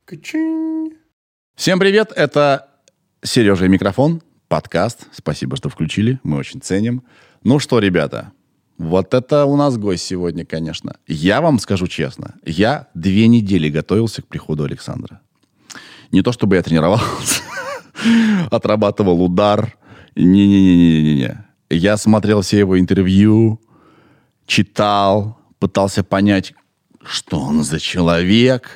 Качинь. Всем привет, это Сережа и микрофон, подкаст. Спасибо, что включили, мы очень ценим. Ну что, ребята, вот это у нас гость сегодня, конечно. Я вам скажу честно, я 2 недели готовился к приходу Александра. Не то чтобы я тренировался, отрабатывал удар. Не-не-не-не-не. Я смотрел все его интервью, читал, пытался понять, что он за человек.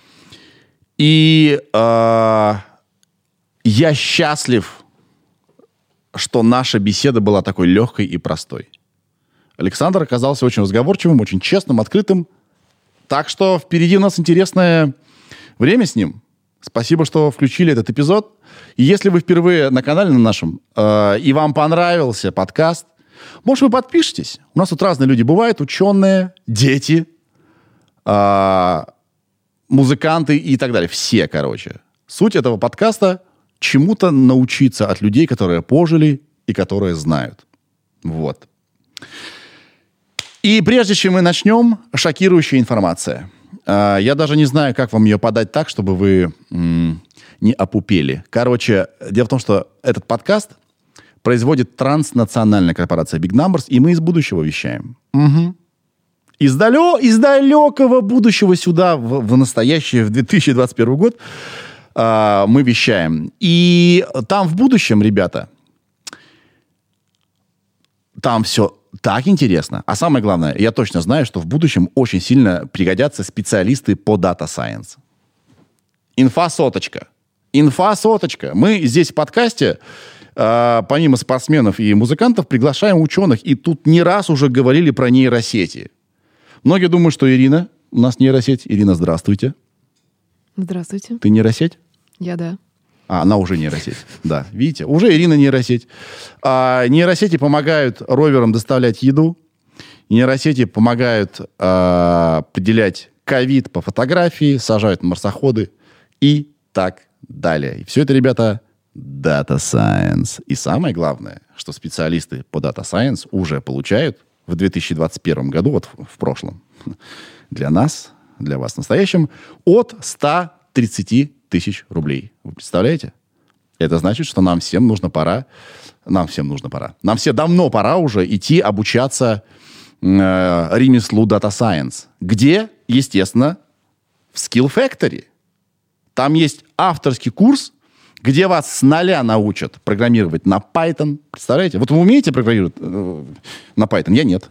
И я счастлив, что наша беседа была такой легкой и простой. Александр оказался очень разговорчивым, очень честным, открытым. Так что впереди у нас интересное время с ним. Спасибо, что включили этот эпизод. И если вы впервые на канале на нашем, и вам понравился подкаст, может, вы подпишитесь. У нас тут разные люди бывают, ученые, дети, музыканты и так далее. Все, короче. Суть этого подкаста – чему-то научиться от людей, которые пожили и которые знают. Вот. И прежде чем мы начнем, шокирующая информация. Я даже не знаю, как вам ее подать так, чтобы вы не опупели. Короче, дело в том, что этот подкаст производит транснациональная корпорация Big Numbers, и мы из будущего вещаем. Угу. Из далекого будущего сюда, в настоящее, в 2021 год, мы вещаем. И там в будущем, ребята, там все так интересно. А самое главное, я точно знаю, что в будущем очень сильно пригодятся специалисты по Data Science. Инфа-соточка. Мы здесь в подкасте, помимо спортсменов и музыкантов, приглашаем ученых. И тут не раз уже говорили про нейросети. Многие думают, что Ирина у нас нейросеть. Ирина, здравствуйте. Здравствуйте. Ты нейросеть? Я, да. Она уже нейросеть. Да, видите, уже Ирина нейросеть. Нейросети помогают роверам доставлять еду. Нейросети помогают определять ковид по фотографии, сажают марсоходы и так далее. И все это, ребята, Data Science. И самое главное, что специалисты по Data Science уже получают в 2021 году, вот в прошлом, для нас, для вас в настоящем, от 130 тысяч рублей. Вы представляете? Это значит, что нам всем пора. Нам все давно пора уже идти обучаться ремеслу Data Science. Где? Естественно, в Skill Factory. Там есть авторский курс, где вас с нуля научат программировать на Python. Представляете? Вот вы умеете программировать на Python? Я нет.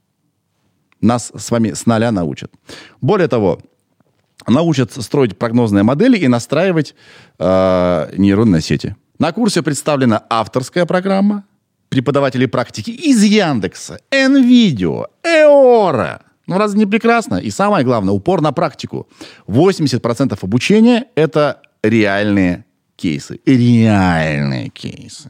Нас с вами с нуля научат. Более того, научат строить прогнозные модели и настраивать нейронные сети. На курсе представлена авторская программа, преподаватели практики из Яндекса, NVIDIA, Эора. Ну, разве не прекрасно? И самое главное, упор на практику. 80% обучения – это реальные кейсы. Реальные кейсы,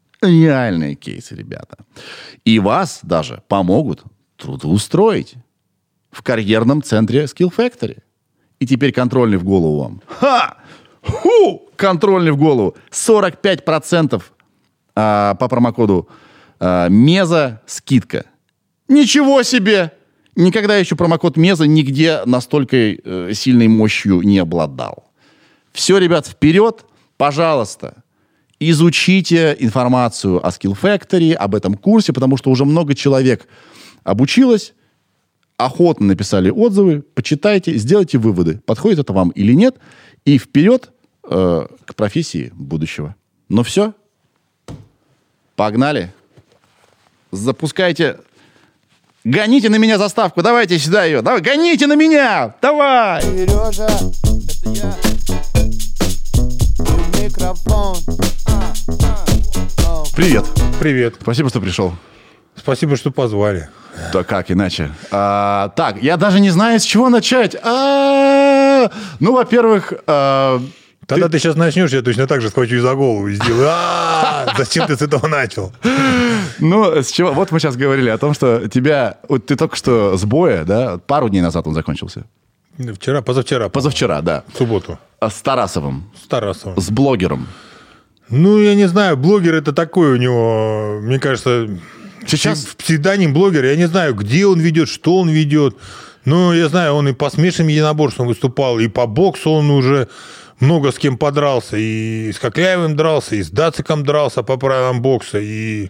ребята. И вас даже помогут трудоустроить в карьерном центре Skill Factory. И теперь контрольный в голову вам. Контрольный в голову. 45% по промокоду МЕЗа скидка. Ничего себе! Никогда еще промокод МЕЗа нигде настолько сильной мощью не обладал. Все, ребят, вперед! Пожалуйста, изучите информацию о Skill Factory, об этом курсе, потому что уже много человек обучилось, охотно написали отзывы, почитайте, сделайте выводы, подходит это вам или нет, и вперед к профессии будущего. Ну все, погнали, запускайте, гоните на меня заставку, давайте сюда ее, давай, гоните на меня, давай! Сережа, это я. Микрофон. Привет. Спасибо, что пришел. Спасибо, что позвали. Да как иначе? Так, я даже не знаю, с чего начать. Ну, во-первых... Тогда ты сейчас начнешь, я точно так же схвачу за голову и сделаю. Зачем ты с этого начал? Ну, с чего? Вот мы сейчас говорили о том, что ты только что с боя, да? Пару дней назад он закончился. Позавчера, да. В субботу. С Тарасовым. С блогером. Ну, я не знаю, блогер это такой у него, мне кажется, сейчас псевдоним блогера. Я не знаю, где он ведет, что он ведет. Ну, я знаю, он и по смешанным единоборствам выступал, и по боксу он уже много с кем подрался. И с Кокляевым дрался, и с Дациком дрался по правилам бокса. И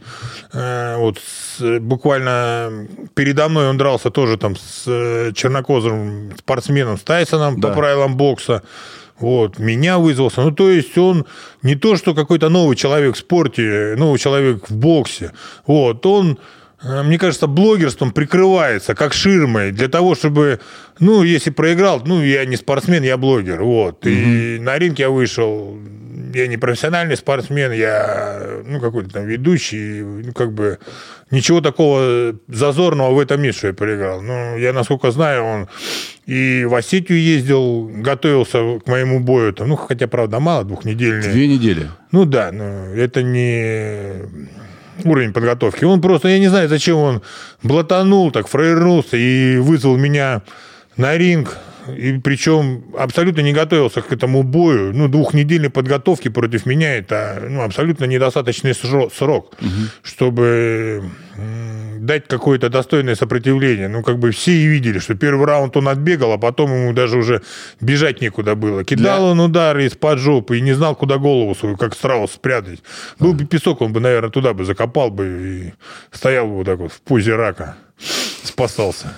буквально передо мной он дрался тоже там с чернокожим спортсменом, с Тайсоном по правилам бокса. Вот, меня вызвался. Ну, то есть он не то, что какой-то новый человек в спорте, новый человек в боксе. Вот, он, мне кажется, блогерством прикрывается, как ширмой, для того, чтобы, ну, если проиграл, ну, я не спортсмен, я блогер, вот. И на ринг я вышел, я не профессиональный спортсмен, я, ну, какой-то там ведущий, ну, как бы ничего такого зазорного в этом нет, что я проиграл. Ну, я, насколько знаю, он и в Осетию ездил, готовился к моему бою, там, ну, хотя, правда, мало, 2-недельный. 2 недели. Ну, да, но это не уровень подготовки. Он просто, я не знаю, зачем он блатанул, так фраернулся и вызвал меня на ринг. И причем абсолютно не готовился к этому бою. Ну, 2-недельной подготовки против меня это, ну, абсолютно недостаточный срок, чтобы дать какое-то достойное сопротивление. Ну, как бы все и видели, что первый раунд он отбегал, а потом ему даже уже бежать некуда было. Кидал он удары из-под жопы и не знал, куда голову свою, как страус, спрятать. Был бы песок, он бы, наверное, туда бы закопал бы и стоял бы вот так вот в позе рака. Спасался.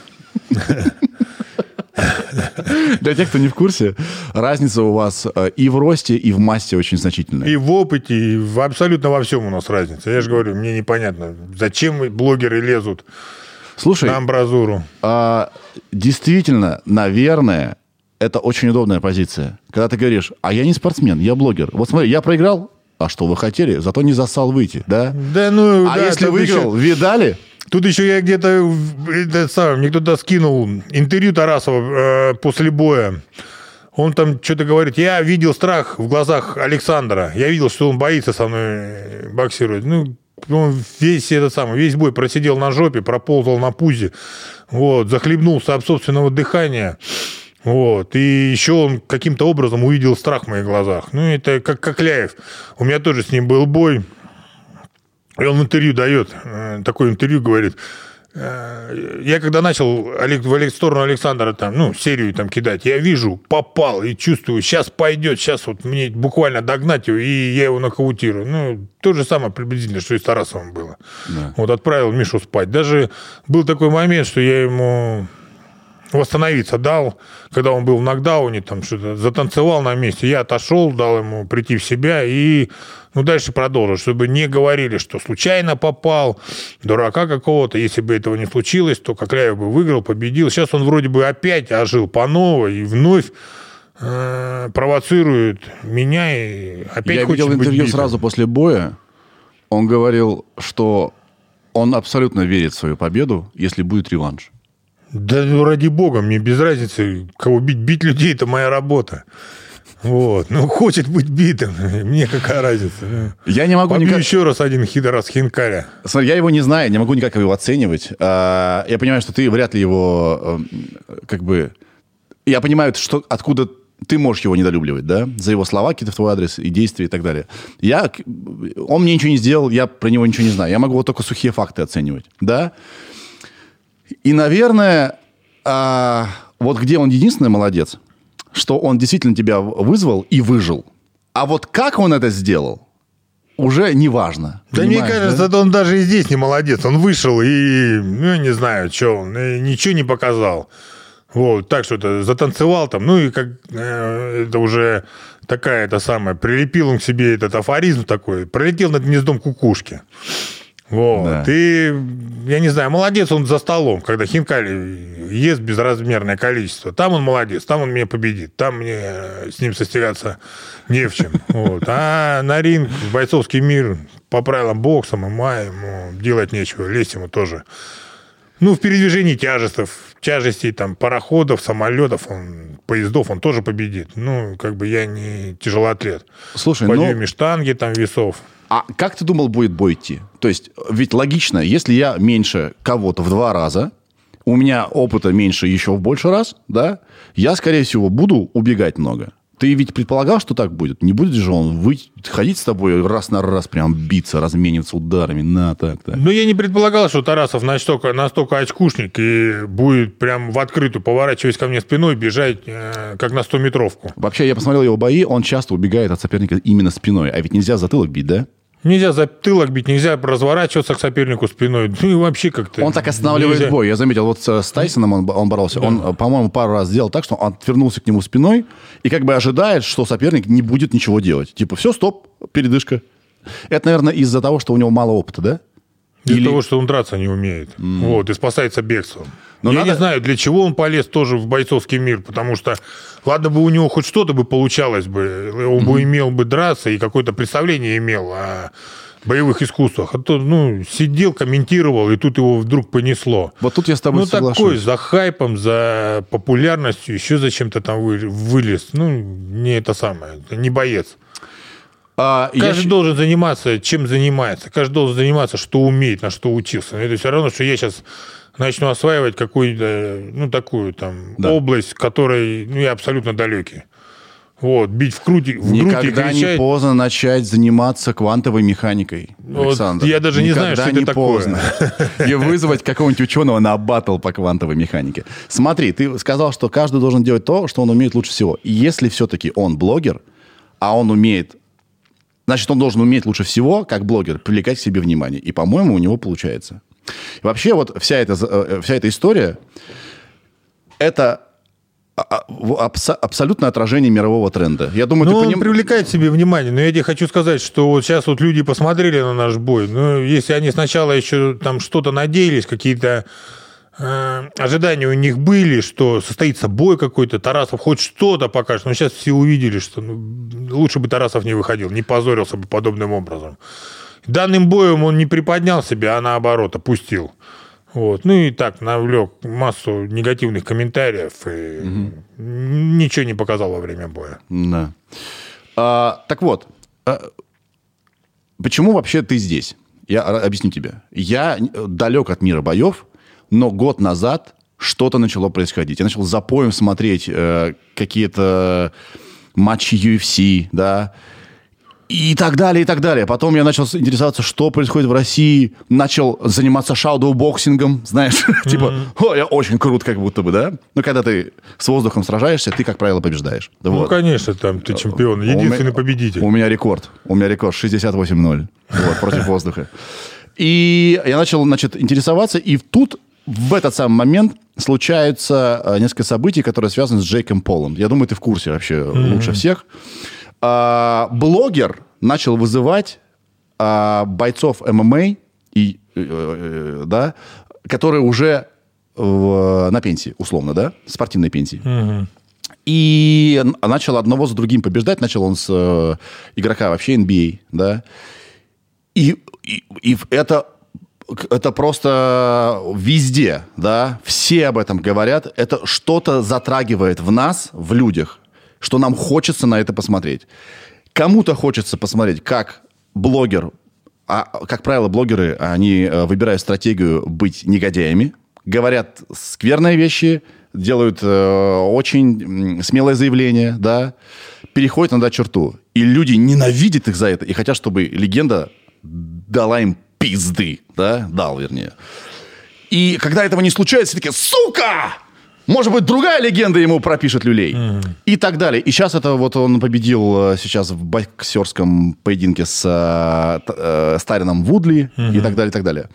Для тех, кто не в курсе, разница у вас и в росте, и в массе очень значительная. И в опыте, и абсолютно во всем у нас разница. Я же говорю, мне непонятно, зачем блогеры лезут на амбразуру. Действительно, наверное, это очень удобная позиция. Когда ты говоришь, а я не спортсмен, я блогер. Вот смотри, я проиграл, а что вы хотели? Зато не зассал выйти, да? Да, ну, а да, если выиграл, видали? Тут еще я где-то, мне кто-то скинул интервью Тарасова после боя. Он там что-то говорит, я видел страх в глазах Александра. Я видел, что он боится со мной боксировать. Ну, он весь бой просидел на жопе, проползал на пузе, вот, захлебнулся от собственного дыхания. Вот. И еще он каким-то образом увидел страх в моих глазах. Ну, это как Кокляев. У меня тоже с ним был бой. И он интервью дает, такое интервью говорит, я когда начал в сторону Александра там, ну, серию там кидать, я вижу, попал и чувствую, сейчас пойдет, сейчас вот мне буквально догнать его, и я его нокаутирую. Ну, то же самое приблизительно, что и с Тарасовым было. Да. Вот отправил Мишу спать. Даже был такой момент, что я ему восстановиться дал, когда он был в нокдауне, там что-то затанцевал на месте, я отошел, дал ему прийти в себя и, ну, дальше продолжил, чтобы не говорили, что случайно попал, дурака какого-то, если бы этого не случилось, то Кокляев бы выиграл, победил. Сейчас он вроде бы опять ожил по новой и вновь провоцирует меня и опять я хочет видел интервью быть сразу после боя, он говорил, что он абсолютно верит в свою победу, если будет реванш. Да, ну, ради бога, мне без разницы, кого бить. Бить людей – это моя работа. Вот. Ну, хочет быть битым, мне какая разница. Я не могу побью еще раз один раз хинкаря. Смотри, я его не знаю, не могу никак его оценивать. Я понимаю, что ты вряд ли его, как бы... Я понимаю, что, откуда ты можешь его недолюбливать, да? За его слова какие-то в твой адрес и действия и так далее. Он мне ничего не сделал, я про него ничего не знаю. Я могу вот только сухие факты оценивать, да? И, наверное, вот где он единственный молодец, что он действительно тебя вызвал и выжил. А вот как он это сделал, уже не важно. Да мне кажется, да? Он даже и здесь не молодец. Он вышел и, ну, не знаю, что он, ничего не показал. Вот, так что-то затанцевал там, ну, и как это уже такая, это самая, прилепил он к себе этот афоризм такой, пролетел над гнездом кукушки. Вот. Да. И, я не знаю, молодец он за столом, когда хинкали ест безразмерное количество. Там он молодец, там он меня победит. Там мне с ним состязаться не в чем. Вот. А на ринг, в бойцовский мир, по правилам бокса, ММА, ему делать нечего. Лезть ему тоже. Ну, в передвижении тяжестей, там, пароходов, самолетов, поездов он тоже победит. Ну, как бы я не тяжелоатлет. Слушай, в подъеме штанги, там, весов. А как ты думал, будет бой идти? То есть, ведь логично, если я меньше кого-то в 2 раза, у меня опыта меньше еще в больше раз, да, я, скорее всего, буду убегать много. Ты ведь предполагал, что так будет? Не будет же он ходить с тобой раз на раз, прям биться, размениваться ударами, так. Ну, я не предполагал, что Тарасов настолько очкушник и будет прям в открытую, поворачиваясь ко мне спиной, бежать, как на 100-метровку. Вообще, я посмотрел его бои, он часто убегает от соперника именно спиной. А ведь нельзя затылок бить, да? Нельзя затылок бить, нельзя разворачиваться к сопернику спиной. Ну и вообще как-то... Он так останавливает нельзя. бой. Я заметил, вот с Тайсоном он боролся. Да. Он, по-моему, пару раз сделал так, что он отвернулся к нему спиной и как бы ожидает, что соперник не будет ничего делать. Типа, все, стоп, передышка. Это, наверное, из-за того, что у него мало опыта, да? Из-за того, что он драться не умеет. Вот, и спасается бегством. Но я не знаю, для чего он полез тоже в бойцовский мир, потому что, ладно бы у него хоть что-то бы получалось бы, он бы имел бы драться и какое-то представление имел о боевых искусствах. А то, сидел, комментировал, и тут его вдруг понесло. Вот тут я с тобой соглашусь. Такой, за хайпом, за популярностью, еще зачем-то там вылез. Не это самое, не боец. Каждый должен заниматься, чем занимается. Каждый должен заниматься, что умеет, на что учился. Это все равно, что я сейчас начну осваивать какую-то, такую там область, которой я абсолютно далекий. Вот, бить в грудь и кричать. Никогда не поздно начать заниматься квантовой механикой, Александр. Я даже не знаю, что это такое. И вызвать какого-нибудь ученого на баттл по квантовой механике. Смотри, ты сказал, что каждый должен делать то, что он умеет лучше всего. И если все-таки он блогер, а он умеет... Значит, он должен уметь лучше всего, как блогер, привлекать к себе внимание. И, по-моему, у него получается. И вообще, вот вся эта история, это абсолютное отражение мирового тренда. Я думаю, он привлекает к себе внимание. Но я тебе хочу сказать, что вот сейчас вот люди посмотрели на наш бой. Если они сначала еще там что-то надеялись, какие-то ожидания у них были, что состоится бой какой-то, Тарасов хоть что-то покажет. Но сейчас все увидели, что лучше бы Тарасов не выходил, не позорился бы подобным образом. Данным боем он не приподнял себя, а наоборот, опустил. Вот. И так навлек массу негативных комментариев и ничего не показал во время боя. Да. Так вот, почему вообще ты здесь? Я объясню тебе. Я далек от мира боев, но год назад что-то начало происходить. Я начал за поем смотреть какие-то матчи UFC, да, и так далее, и так далее. Потом я начал интересоваться, что происходит в России. Начал заниматься шадоу-боксингом, знаешь. Типа, я очень крут, как будто бы, да? Но когда ты с воздухом сражаешься, ты, как правило, побеждаешь. Вот. Конечно, там ты чемпион, единственный победитель. У меня рекорд 68-0 против воздуха. И я начал, интересоваться, и тут в этот самый момент случаются несколько событий, которые связаны с Джейком Полом. Я думаю, ты в курсе вообще лучше всех. Блогер начал вызывать бойцов ММА, которые уже на пенсии, условно, да, спортивной пенсии. И начал одного за другим побеждать. Начал он с игрока вообще NBA, да. И это просто везде, да, все об этом говорят. Это что-то затрагивает в нас, в людях, что нам хочется на это посмотреть. Кому-то хочется посмотреть, как блогер, как правило, блогеры, они выбирают стратегию быть негодяями, говорят скверные вещи, делают очень смелое заявление, да, переходят иногда черту. И люди ненавидят их за это и хотят, чтобы легенда дала им пизды, да, дал, вернее. И когда этого не случается, все такие, сука! Может быть, другая легенда ему пропишет люлей. И так далее. И сейчас это вот он победил сейчас в боксерском поединке с Тайроном Вудли и так далее, и так далее.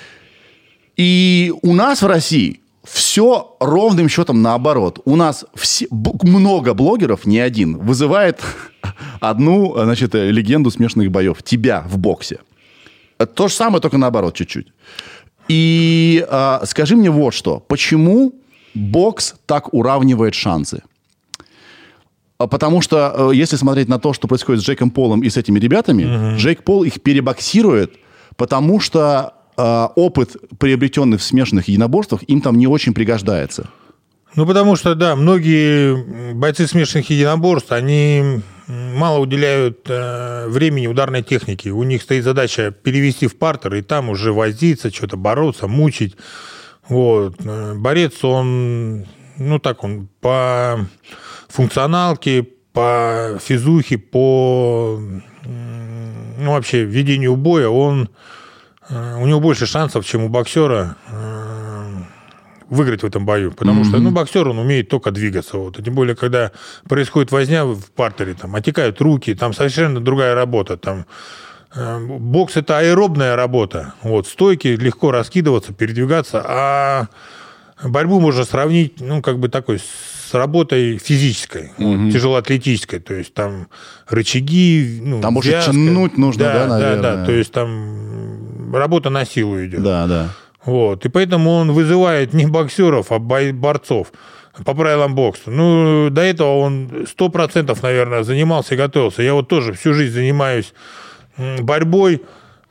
И у нас в России все ровным счетом наоборот. У нас много блогеров, не один, вызывает одну, значит, легенду смешанных боев. Тебя в боксе. То же самое, только наоборот чуть-чуть. И скажи мне вот что. Почему бокс так уравнивает шансы? Потому что, если смотреть на то, что происходит с Джейком Полом и с этими ребятами, Джейк Пол их перебоксирует, потому что опыт, приобретенный в смешанных единоборствах, им там не очень пригождается. Потому что, да, многие бойцы смешанных единоборств, они мало уделяют времени ударной технике. У них стоит задача перевести в партер, и там уже возиться, что-то бороться, мучить. Вот. Борец, он, он по функционалке, по физухе, по вообще ведению боя, у него больше шансов, чем у боксера выиграть в этом бою. Потому что боксер, он умеет только двигаться. Вот. И тем более, когда происходит возня в партере, там отекают руки, там совершенно другая работа. Там, бокс – это аэробная работа. Вот, стойки, легко раскидываться, передвигаться. А борьбу можно сравнить, такой с работой физической, тяжелоатлетической. То есть там рычаги, там больше тянуть нужно, наверное. Да. То есть там работа на силу идет. Да. Вот. И поэтому он вызывает не боксеров, а борцов по правилам бокса. До этого он 100%, наверное, занимался и готовился. Я вот тоже всю жизнь занимаюсь борьбой.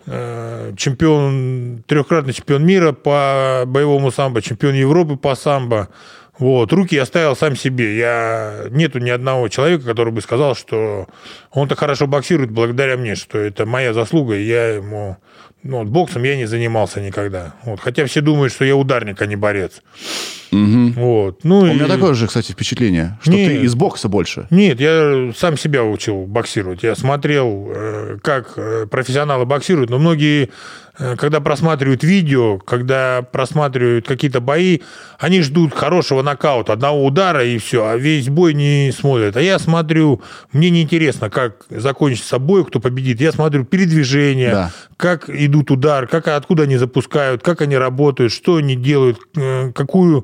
Трехкратный чемпион мира по боевому самбо, чемпион Европы по самбо. Вот. Руки я ставил сам себе. Нету ни одного человека, который бы сказал, что он так хорошо боксирует благодаря мне, что это моя заслуга, и я ему... боксом я не занимался никогда. Вот. Хотя все думают, что я ударник, а не борец. Вот. У меня такое же, кстати, впечатление, что ты из бокса больше. Нет, я сам себя учил боксировать. Я смотрел, как профессионалы боксируют, но многие, когда просматривают видео, когда просматривают какие-то бои, они ждут хорошего нокаута, одного удара и все, а весь бой не смотрят. А я смотрю, мне неинтересно, как закончится бой, кто победит. Я смотрю передвижение, как идут удары, откуда они запускают, как они работают, что они делают, какую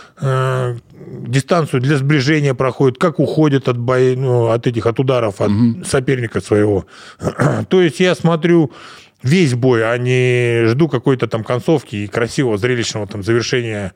дистанцию для сближения проходят, как уходят от от ударов от соперника своего. То есть я смотрю весь бой, а не жду какой-то там концовки и красивого зрелищного там завершения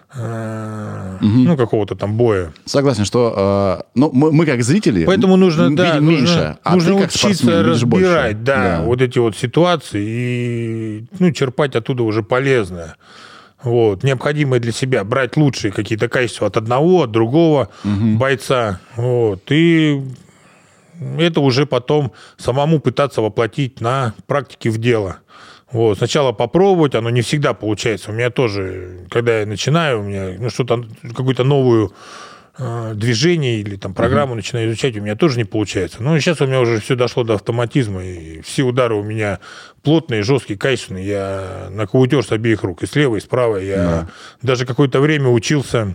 какого-то там боя. Согласен, что мы как зрители поэтому нужно меньше, нужно ты как учиться разбирать больше. Вот эти вот ситуации и черпать оттуда уже полезное. Вот, необходимое для себя, брать лучшие какие-то качества от одного, от другого бойца. Вот, и это уже потом самому пытаться воплотить на практике в дело. Вот, сначала попробовать, оно не всегда получается. У меня тоже, когда я начинаю, у меня что-то, какую-то новую движение или там программу начинаю изучать, у меня тоже не получается. Но сейчас у меня уже все дошло до автоматизма, и все удары у меня плотные, жесткие, качественные. Я нокаутер с обеих рук, и с левой, и с правой. Я даже какое-то время учился,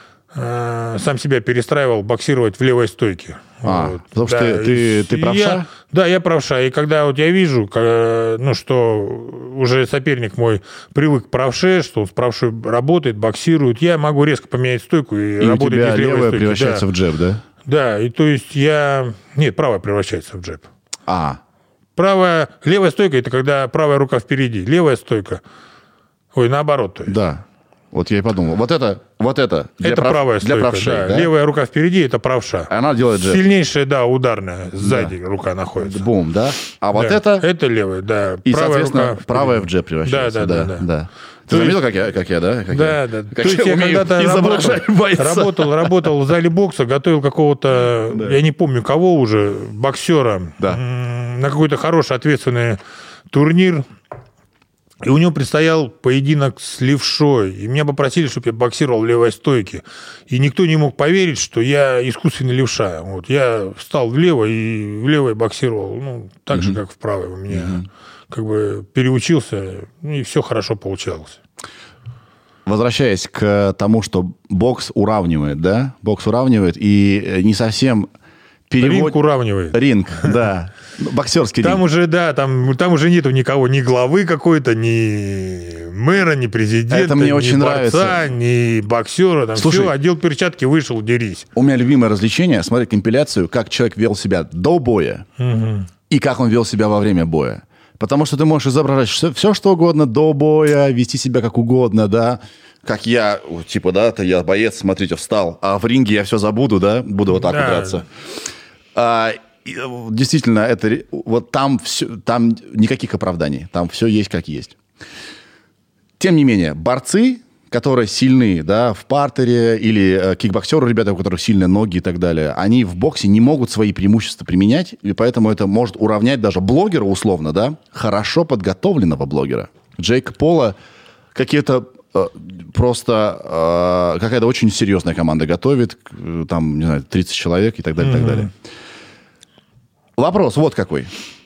сам себя перестраивал боксировать в левой стойке. Вот. Потому что ты правша? Я правша. И когда вот я вижу, что уже соперник мой привык к правше, что он с правшой работает, боксирует, я могу резко поменять стойку и работать из левой стойки. И у тебя левая превращается в джеб, да? Да, и то есть Нет, правая превращается в джеб. Левая стойка – это когда правая рука впереди. Левая стойка. Наоборот. То есть. Да. Вот я и подумал. Вот это это правая стойка, правшей, да? Левая рука впереди – это правша. Она делает джеб. Сильнейшая, ударная. Сзади рука находится. Бум, да? А вот это... Это левая, да. И, правая соответственно, рука правая в джеб превращается. Да. Ты заметил, как я, да? Да. То есть я когда-то работал в зале бокса, готовил какого-то, я не помню кого уже, боксера на какой-то хороший, ответственный турнир. И у него предстоял поединок с левшой. И меня попросили, чтобы я боксировал в левой стойке. И никто не мог поверить, что я искусственный левша. Вот. Я встал влево и в левой боксировал. Так же, как в правой. У меня переучился, и все хорошо получалось. Возвращаясь к тому, что бокс уравнивает, да? Бокс уравнивает и не совсем... Ринг уравнивает. Ринг, да. Боксерский там ринг. Уже, там уже нету никого, ни главы какой-то, ни мэра, ни президента, это мне ни очень борца, нравится. Ни боксера. Там Слушай, все, одел перчатки, вышел, дерись. У меня любимое развлечение — смотреть компиляцию, как человек вел себя до боя и как он вел себя во время боя. Потому что ты можешь изображать все, что угодно до боя, вести себя как угодно, да. Как я, я боец, смотрите, встал, а в ринге я все забуду, да, буду вот так вот драться. Действительно, это вот там никаких оправданий, там все есть как есть. Тем не менее, борцы, которые сильны, да, в партере, или кикбоксеры, ребята, у которых сильные ноги и так далее, они в боксе не могут свои преимущества применять, и поэтому это может уравнять даже блогера условно, да, хорошо подготовленного блогера. Джейк Пола какие-то просто какая-то очень серьезная команда готовит, там, не знаю, 30 человек и так далее, и так далее. Вопрос вот какой.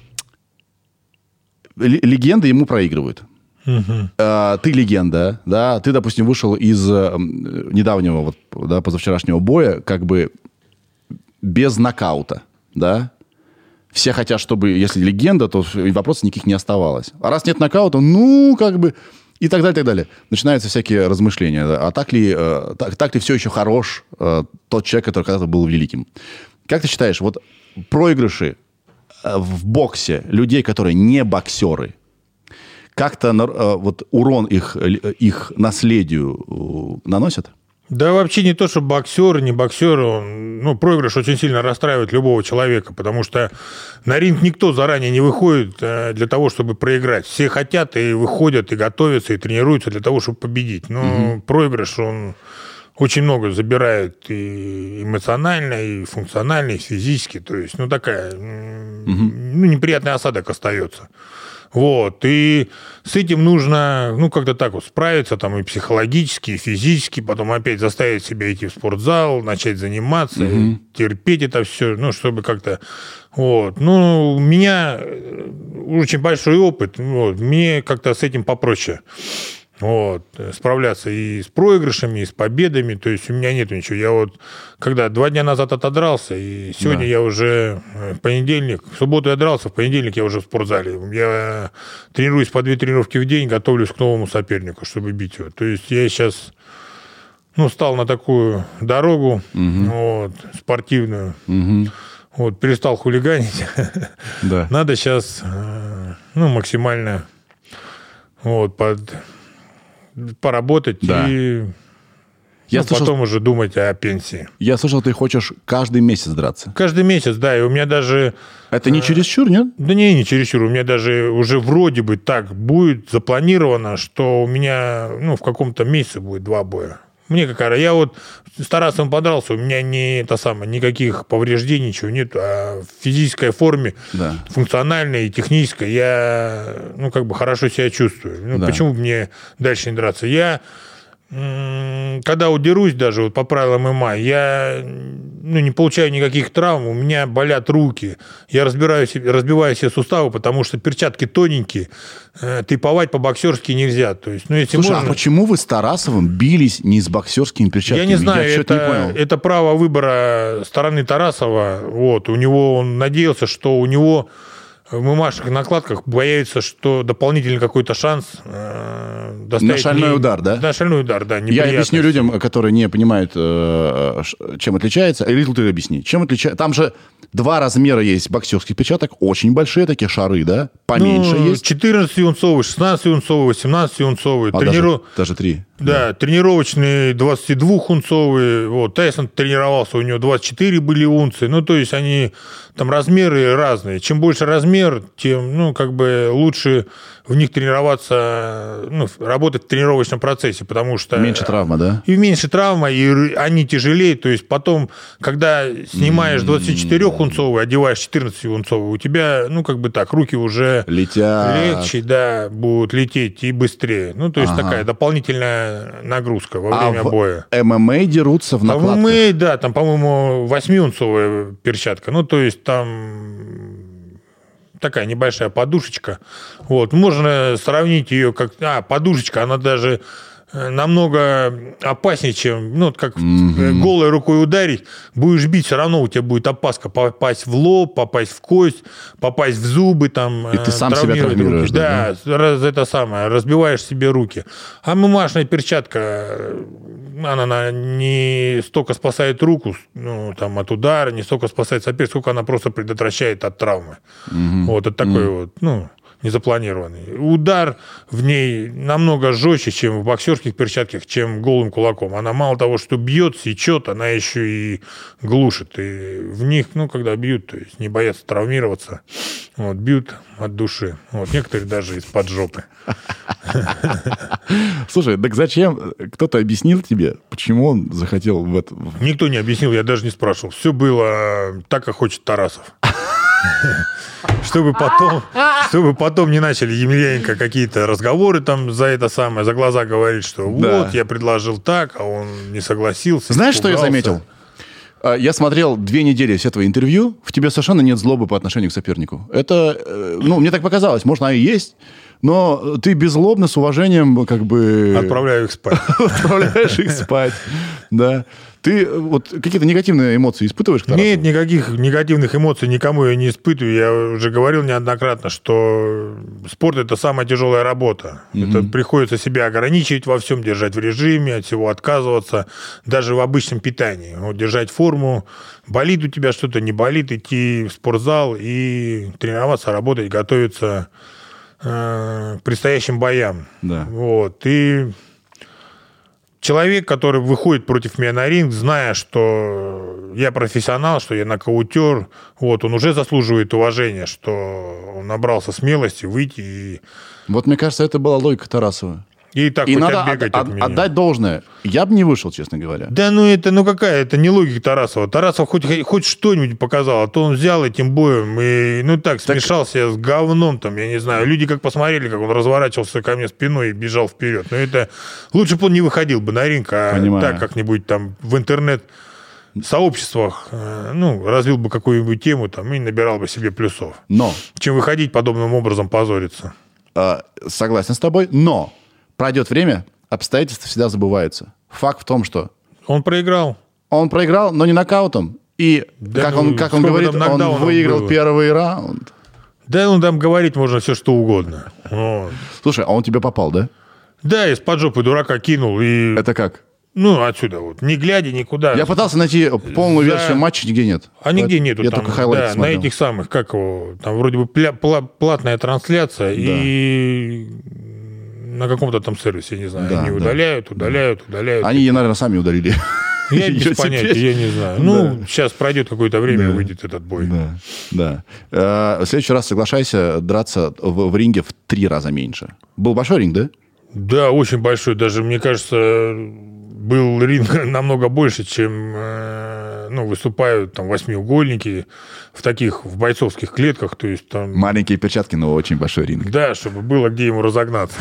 Легенды ему проигрывают. Ты легенда, да, ты, допустим, вышел из недавнего, вот, да, позавчерашнего боя, как бы без нокаута, да. Все хотят, чтобы, если легенда, то вопросов никаких не оставалось. А раз нет нокаута, ну, как бы, и так далее, и так далее. Начинаются всякие размышления. Да? А так ли все еще хорош тот человек, который когда-то был великим? Как ты считаешь, вот проигрыши в боксе людей, которые не боксеры, как-то вот урон их наследию наносят? Да вообще не то, что боксер, не боксер. Проигрыш очень сильно расстраивает любого человека, потому что на ринг никто заранее не выходит для того, чтобы проиграть. Все хотят и выходят, и готовятся, и тренируются для того, чтобы победить. Но проигрыш, он очень много забирает и эмоционально, и функционально, и физически. То есть, такая, неприятный осадок остается. Вот, и с этим нужно, как-то так вот справиться, там, и психологически, и физически, потом опять заставить себя идти в спортзал, начать заниматься, терпеть это все, чтобы как-то, вот. У меня очень большой опыт, вот, мне как-то с этим попроще. Вот, справляться и с проигрышами, и с победами. То есть у меня нет ничего. Я вот, когда 2 дня назад отодрался, и сегодня я уже в понедельник, в субботу я дрался, в понедельник я уже в спортзале. Я тренируюсь по 2 тренировки в день, готовлюсь к новому сопернику, чтобы бить его. То есть я сейчас стал на такую дорогу, вот, спортивную. Вот, перестал хулиганить. Да. Надо сейчас максимально поработать и потом уже думать о пенсии. Я слышал, ты хочешь каждый месяц драться. Каждый месяц, да, и у меня даже... Это не чересчур, нет? Да не чересчур. У меня даже уже вроде бы так будет запланировано, что у меня в каком-то месяце будет 2 боя. Мне я вот с Тарасом подрался, у меня никаких повреждений, ничего нет, а в физической форме, функциональной и технической я, хорошо себя чувствую. Почему бы мне дальше не драться? Я, когда удерусь даже по правилам ММА, я не получаю никаких травм, у меня болят руки, я разбиваю себе суставы, потому что перчатки тоненькие, тейповать по-боксерски нельзя. То есть, если Слушай, можно... а почему вы с Тарасовым бились не с боксерскими перчатками? Я не знаю, не понял. Это право выбора стороны Тарасова. Вот, он надеялся, что у него в ММАшных накладках появится, что дополнительный какой-то шанс доставить... На шальной удар, да? На шальной удар, да. Я объясню людям, которые не понимают, чем отличается. Литл, ты объясни. Чем отличается? Там же 2 размера есть боксерских перчаток, очень большие такие шары, да? Поменьше есть. 14-унцовый, 16-унцовый, 18-унцовый. Даже 3. Да, тренировочные 22-унцовые. Вот, Тайсон тренировался, у него 24 были унции. То есть они там размеры разные. Чем больше размер, тем, лучше в них тренироваться, работать в тренировочном процессе, потому что... Меньше травма, да? И меньше травма, и они тяжелее. То есть потом, когда снимаешь 24-унцовый, одеваешь 14-унцовый, у тебя, руки уже... Летят. Легче, да, будут лететь и быстрее. То есть такая дополнительная нагрузка во время боя. ММА дерутся в накладках? В ММА, да, там, по-моему, 8-унцовая перчатка. То есть там такая небольшая подушечка. Вот. Можно сравнить ее как... подушечка, она даже намного опаснее, чем... как голой рукой ударить, будешь бить, все равно у тебя будет опаска попасть в лоб, попасть в кость, попасть в зубы. Там, и ты сам себя травмируешь. Да, это самое, разбиваешь себе руки. А ММАшная перчатка, она не столько спасает руку от удара, не столько спасает соперника, сколько она просто предотвращает от травмы. Вот, это такой незапланированный. Удар в ней намного жестче, чем в боксерских перчатках, чем голым кулаком. Она мало того, что бьет, сечет, она еще и глушит. И в них, когда бьют, то есть не боятся травмироваться, бьют от души. Некоторые даже из-под жопы. Слушай, так зачем? Кто-то объяснил тебе, почему он захотел в это? Никто не объяснил, я даже не спрашивал. Все было так, как хочет Тарасов. Чтобы потом не начали Емельяненко какие-то разговоры там за это самое, за глаза говорить, что Да. вот, я предложил так, а он не согласился. Знаешь, что я испугался. заметил? Я смотрел 2 недели все твои интервью, в тебе совершенно нет злобы по отношению к сопернику. Это, мне так показалось, может, она и есть, но ты беззлобно, с уважением, как бы... Отправляю их спать. Отправляешь их спать, да. Ты вот какие-то негативные эмоции испытываешь к Тарасову? Нет никаких негативных эмоций, никому я не испытываю. Я уже говорил неоднократно, что спорт – это самая тяжелая работа. Это приходится себя ограничивать во всем, держать в режиме, от всего отказываться, даже в обычном питании. Вот, держать форму, болит у тебя что-то, не болит, идти в спортзал и тренироваться, работать, готовиться к предстоящим боям. Да. Вот. И человек, который выходит против меня на ринг, зная, что я профессионал, что я нокаутер, вот, он уже заслуживает уважения, что он набрался смелости выйти и Вот, мне кажется, это была логика Тарасова. так И хоть надо отбегать от меня. отдать должное. Я бы не вышел, честно говоря. Да какая, это не логика Тарасова. Тарасов хоть что-нибудь показал, а то он взял этим боем и, смешался я с говном там, я не знаю. Люди как посмотрели, как он разворачивался ко мне спиной и бежал вперед. Но это лучше бы он не выходил бы на ринг, а Понимаю. так как-нибудь там в интернет-сообществах, развил бы какую-нибудь тему там и набирал бы себе плюсов. Но, Чем выходить подобным образом позориться. согласен с тобой, но пройдет время, обстоятельства всегда забываются. Факт в том, что Он проиграл. он проиграл, но не нокаутом. И, Да как ну, он сколько говорит, там он нокдаунов выиграл было? первый раунд. Да, там говорить можно все, что угодно. Вот. Слушай, а он тебе попал, да? Да, из-под жопы дурака кинул и... Это как? отсюда вот. Не глядя никуда. Я пытался найти полную За- версию матча, нигде нет. А нигде нету. Я там, только хайлайты да, на смотрел. этих самых, как его, там вроде бы платная трансляция и на каком-то там сервисе, я не знаю. Да, Они да. удаляют. Они, наверное, сами удалили. Я её без понятия, теперь. я не знаю. Сейчас пройдет какое-то время, и выйдет этот бой. Да. В следующий раз соглашайся драться в ринге в 3 раза меньше. Был большой ринг, да? Да, очень большой. Даже, мне кажется, был ринг намного больше, чем выступают там восьмиугольники в бойцовских клетках. То есть там... Маленькие перчатки, но очень большой ринг. Да, чтобы было где ему разогнаться.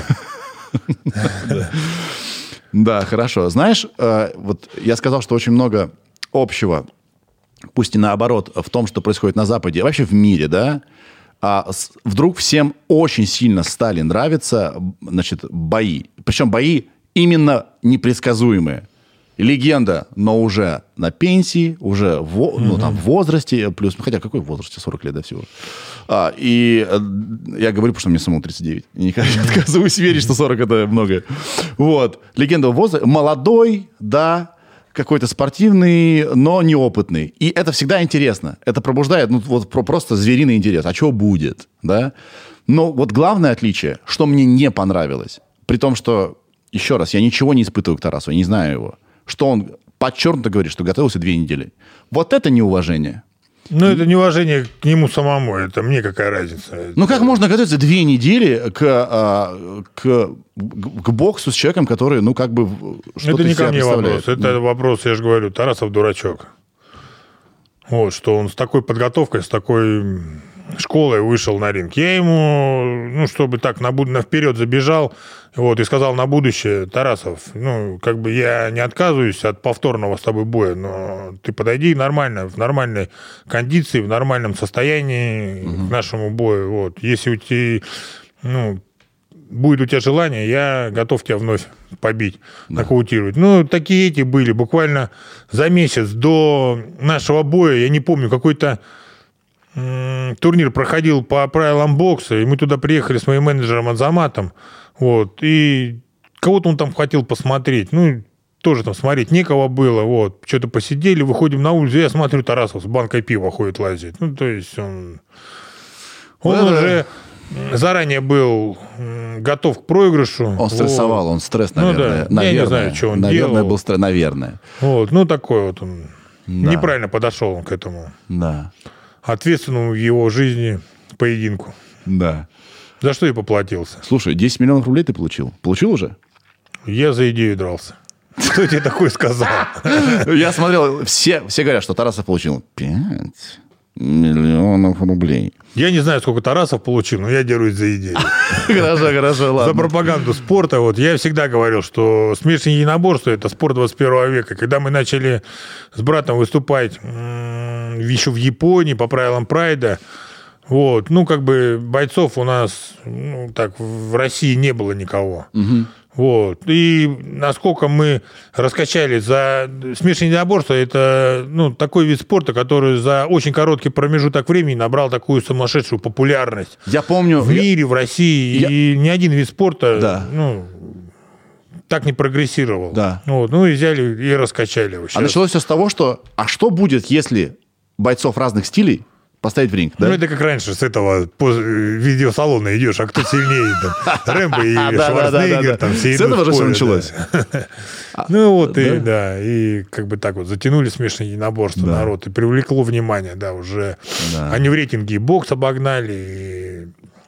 Да, хорошо. Знаешь, вот я сказал, что очень много общего, пусть и наоборот, в том, что происходит на Западе, вообще в мире, да? Вдруг всем очень сильно стали нравиться, бои. Причем бои именно непредсказуемые. Легенда, но уже на пенсии, уже в возрасте, плюс, хотя какой в возрасте, 40 лет, да, всего. И я говорю, потому что мне самому 39. И никогда не отказываюсь верить, что 40 это много. Вот. Легенда в возрасте, молодой, да, какой-то спортивный, но неопытный. И это всегда интересно. Это пробуждает просто звериный интерес. А что будет, да? Но вот главное отличие, что мне не понравилось, при том, что, еще раз, я ничего не испытываю к Тарасу, я не знаю его, что он подчеркнуто говорит, что готовился 2 недели. Вот это неуважение. Это неуважение к нему самому. Это мне какая разница. Как можно готовиться 2 недели к боксу с человеком, который, что-то Это не из себя ко мне представляет? вопрос. Это вопрос, я же говорю, Тарасов дурачок. Вот, что он с такой подготовкой, с такой школой вышел на ринг. Я ему, чтобы так вперед забежал, и сказал на будущее: Тарасов, я не отказываюсь от повторного с тобой боя, но ты подойди нормально, в нормальной кондиции, в нормальном состоянии к нашему бою. Вот. Если у тебя, будет у тебя желание, я готов тебя вновь побить, нокаутировать. Такие эти были. Буквально за месяц до нашего боя, я не помню, какой-то турнир проходил по правилам бокса, и мы туда приехали с моим менеджером Азаматом, и кого-то он там хотел посмотреть, тоже там смотреть некого было, что-то посидели, выходим на улицу, я смотрю, Тарасов с банкой пива ходит, лазит, то есть он уже заранее был готов к проигрышу. Он стрессовал, он стресс, наверное. Да. Я не знаю, что он делал. Наверное, был стресс, наверное. Такой он. Да. Неправильно подошел он к этому. Да. Ответственному в его жизни поединку. Да. За что и поплатился. Слушай, 10 миллионов рублей ты получил? Получил уже? Я за идею дрался. Кто тебе такое сказал? Я смотрел, все говорят, что Тарасов получил 5. миллионов рублей. Я не знаю, сколько Тарасов получил, но я дерусь за идею. Хорошо, За ладно. пропаганду спорта. Вот я всегда говорил, что смешанное единоборство – это спорт 21 века. Когда мы начали с братом выступать еще в Японии по правилам прайда, вот, ну, как бы бойцов у нас, ну, так, в России не было никого. Вот. И насколько мы раскачались за смешанное единоборство, это, ну, такой вид спорта, который за очень короткий промежуток времени набрал такую сумасшедшую популярность Я помню... в мире, в России. И ни один вид спорта, Да. ну, так не прогрессировал. Да. Вот. Ну и взяли и раскачали его. А Сейчас. началось все с того, что... А что будет, если бойцов разных стилей поставить в ринг, да? Ну, это как раньше с этого видеосалона идешь, а кто сильнее, там, Рэмбо и Да, Шварценеггер, там все С идут этого в же все поле, началось. да. Ну вот, Да? и да, и как бы так вот затянули смешанное единоборство Да. народ, и привлекло внимание, да, уже. Да. Они в рейтинге и бокс обогнали, и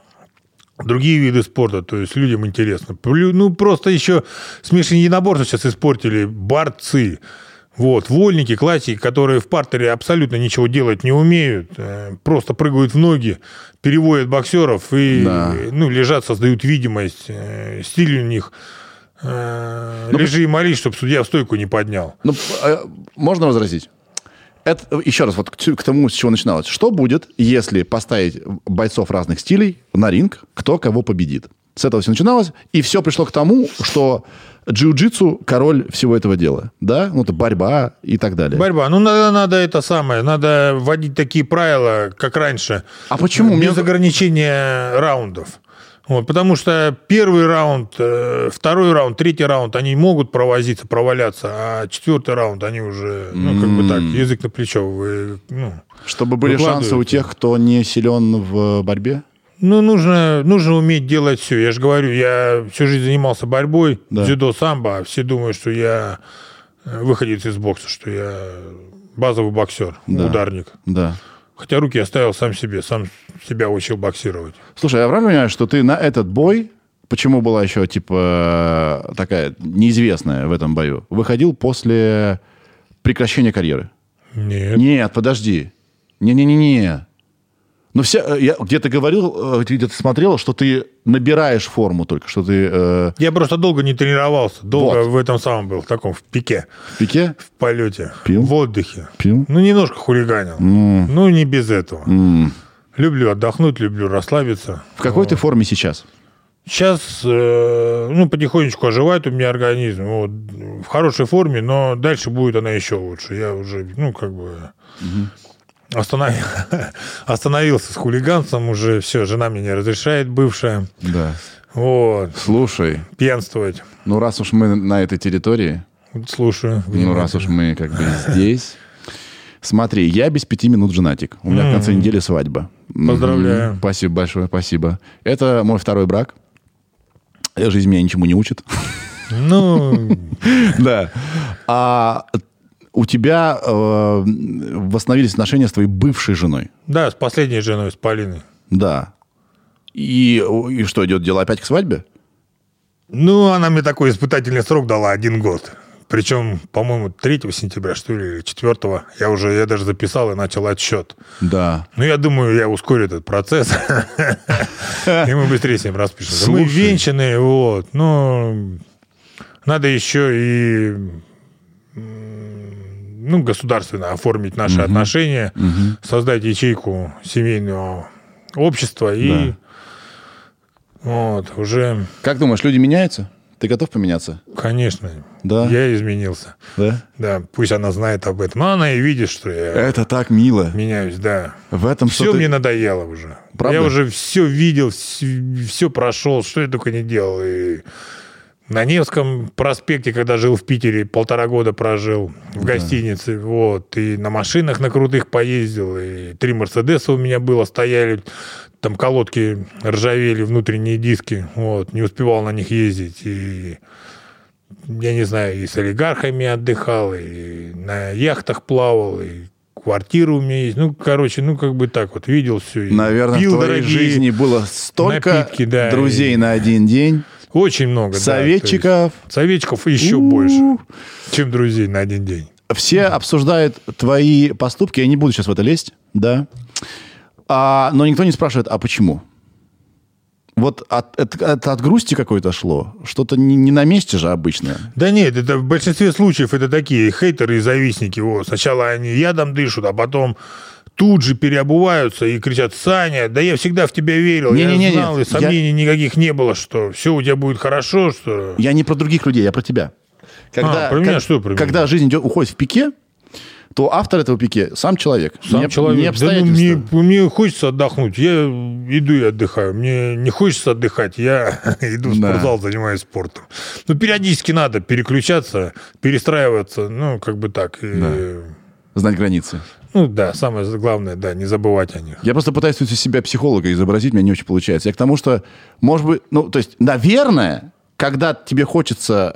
другие виды спорта, то есть людям интересно. Ну, просто еще смешанное единоборство сейчас испортили борцы. Вот, вольники, классики, которые в партере абсолютно ничего делать не умеют, просто прыгают в ноги, переводят боксеров и Да. ну, лежат, создают видимость. Стиль у них лежи и молись, чтобы судья в стойку не поднял. Ну, можно возразить? Это, еще раз, вот к тому, с чего начиналось. Что будет, если поставить бойцов разных стилей на ринг, кто кого победит? С этого все начиналось, и все пришло к тому, что джиу-джитсу король всего этого дела. Да? Ну, это борьба и так далее. Борьба. Ну, надо это самое, надо вводить такие правила, как раньше. А почему? Без ограничения раундов. Вот, потому что первый раунд, второй раунд, третий раунд, они могут провозиться, проваляться, а четвертый раунд, они уже, ну, как бы так, язык на плечо. Чтобы были выкладывают. шансы у тех, кто не силен в борьбе? Ну, нужно уметь делать все. Я же говорю, я всю жизнь занимался борьбой, Да. дзюдо, самбо, а все думают, что я выходец из бокса, что я базовый боксер, Да. ударник. Да. Хотя руки я ставил сам себе, сам себя учил боксировать. Слушай, я правильно понимаю, что ты на этот бой, почему была еще, типа, такая неизвестная в этом бою, выходил после прекращения карьеры? Нет. Нет, подожди. Не-не-не-не. Ну, я где-то говорил, где-то смотрел, что ты набираешь форму только, что ты Я просто долго не тренировался, долго Вот. в этом самом был, в таком, в пике, в пике в полете, Пил? в отдыхе. пил. Ну, немножко хулиганил. Ну, не без этого. Люблю отдохнуть, люблю расслабиться. В какой ты форме сейчас? Сейчас, ну, потихонечку оживает у меня организм. Вот, в хорошей форме, но дальше будет она еще лучше. Я уже, ну, как бы остановился с хулиганством уже. Все, жена мне не разрешает, бывшая. Да. Вот, Слушай, пьянствовать. ну раз уж мы на этой территории, Слушаю. ну раз уж мы как бы здесь, смотри, я без 5 минут женатик. У меня в конце недели свадьба. Поздравляю. Спасибо большое, спасибо. Это мой второй брак. Жизнь меня ничему не учит. Ну, Да. А у тебя восстановились отношения с твоей бывшей женой. да, с последней женой, с Полиной. Да. И что, идет дело опять к свадьбе? Ну, она мне такой испытательный срок дала 1 год. Причем, по-моему, 3 сентября, что ли, или 4. Я даже записал и начал отсчет. Да. Ну, я думаю, я ускорю этот процесс. И мы быстрее с ним распишемся. Мы Слушай. венчаны, вот. Ну, надо еще и ну, государственно оформить наши отношения, создать ячейку семейного общества и Да. вот, уже, Как думаешь, люди меняются? Ты готов поменяться? конечно, Да. я изменился. Да? Да, пусть она знает об этом. Но она и видит, что я Это так мило. меняюсь, да. В этом Все что-то- мне надоело уже. Правда? Я уже все видел, все прошел, что я только не делал. И на Невском проспекте, когда жил в Питере, 1,5 года прожил в гостинице, вот, и на машинах на крутых поездил, и 3 Мерседеса у меня было, стояли, там колодки ржавели, внутренние диски, вот, не успевал на них ездить, и я не знаю, и с олигархами отдыхал, и на яхтах плавал, и квартира у меня есть. Ну, короче, ну, как бы так вот, видел все. Наверное, пил в твоей дорогие жизни было столько напитки, да, друзей и- на один день, Очень много, да, советчиков. то есть советчиков еще больше, чем друзей на один день. Все обсуждают твои поступки, я не буду сейчас в это лезть, да. Но никто не спрашивает, а почему? Вот это от грусти какой-то шло? Что-то не на месте же обычно. Да нет, это в большинстве случаев это такие хейтеры и завистники. Вот. Сначала они ядом дышат, а потом тут же переобуваются и кричат: Саня, да я всегда в тебя верил, я знал, и сомнений никаких не было, что все у тебя будет хорошо. Что... Я не про других людей, я про тебя. Про меня что про меня? Когда жизнь уходит в пике, то автор этого пике сам человек. Сам человек. Не обстоятельства. Да, мне хочется отдохнуть, я иду и отдыхаю. Мне не хочется отдыхать, я иду в спортзал, занимаюсь спортом. Ну, периодически надо переключаться, перестраиваться, ну, как бы так. Знать границы. Ну, да, самое главное, да, не забывать о них. Я просто пытаюсь тут из себя психолога изобразить, у меня не очень получается. Я к тому, что, может быть, то есть, наверное, когда тебе хочется...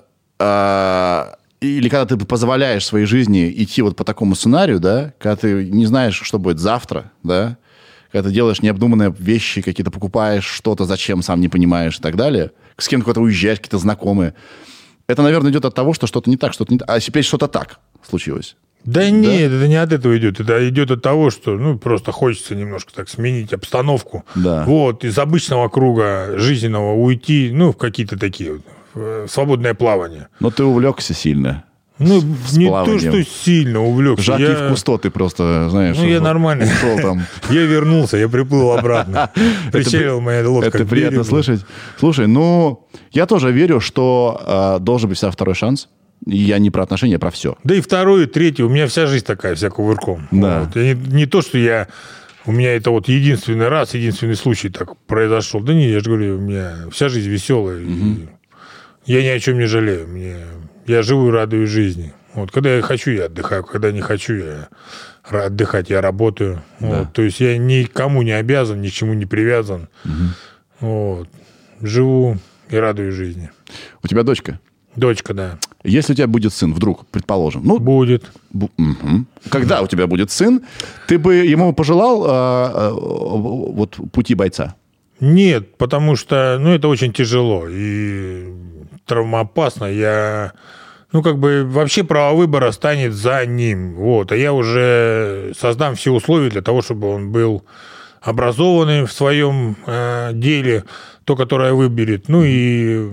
или когда ты позволяешь своей жизни идти вот по такому сценарию, да, когда ты не знаешь, что будет завтра, да, когда ты делаешь необдуманные вещи, какие-то покупаешь что-то, зачем, сам не понимаешь и так далее, с кем-то куда-то уезжаешь, какие-то знакомые. Это, наверное, идет от того, что что-то не так, а теперь что-то так случилось. Да нет, это не от этого идет. Это идет от того, что просто хочется немножко так сменить обстановку. Да. Вот, из обычного круга жизненного уйти, в какие-то такие свободное плавание. Но ты увлекся сильно. Не плаванием. То, что сильно увлекся. Жаки в кусто ты просто, знаешь... я нормально. Ушел там. Я вернулся, я приплыл обратно. Причалил моя лодка. Это приятно слышать. Слушай, я тоже верю, что должен быть всегда второй шанс. Я не про отношения, а про все. Да и второй, и третий. У меня вся жизнь такая, вся кувырком. Да. Вот. Не то, что у меня это вот единственный раз, единственный случай так произошел. Да не, я же говорю, у меня вся жизнь веселая. И я ни о чем не жалею. Я живу и радуюсь жизни. Вот. Когда я хочу, я отдыхаю. Когда не хочу, я отдыхать, я работаю. Да. Вот. То есть я никому не обязан, ни к чему не привязан. Вот. Живу и радуюсь жизни. У тебя дочка? Дочка, да. Если у тебя будет сын, вдруг, предположим. Будет. Когда у тебя будет сын, ты бы ему пожелал вот пути бойца? Нет, потому что это очень тяжело и травмоопасно. Вообще право выбора станет за ним. Вот. А я уже создам все условия для того, чтобы он был образованный в своем деле, то, которое выберет. И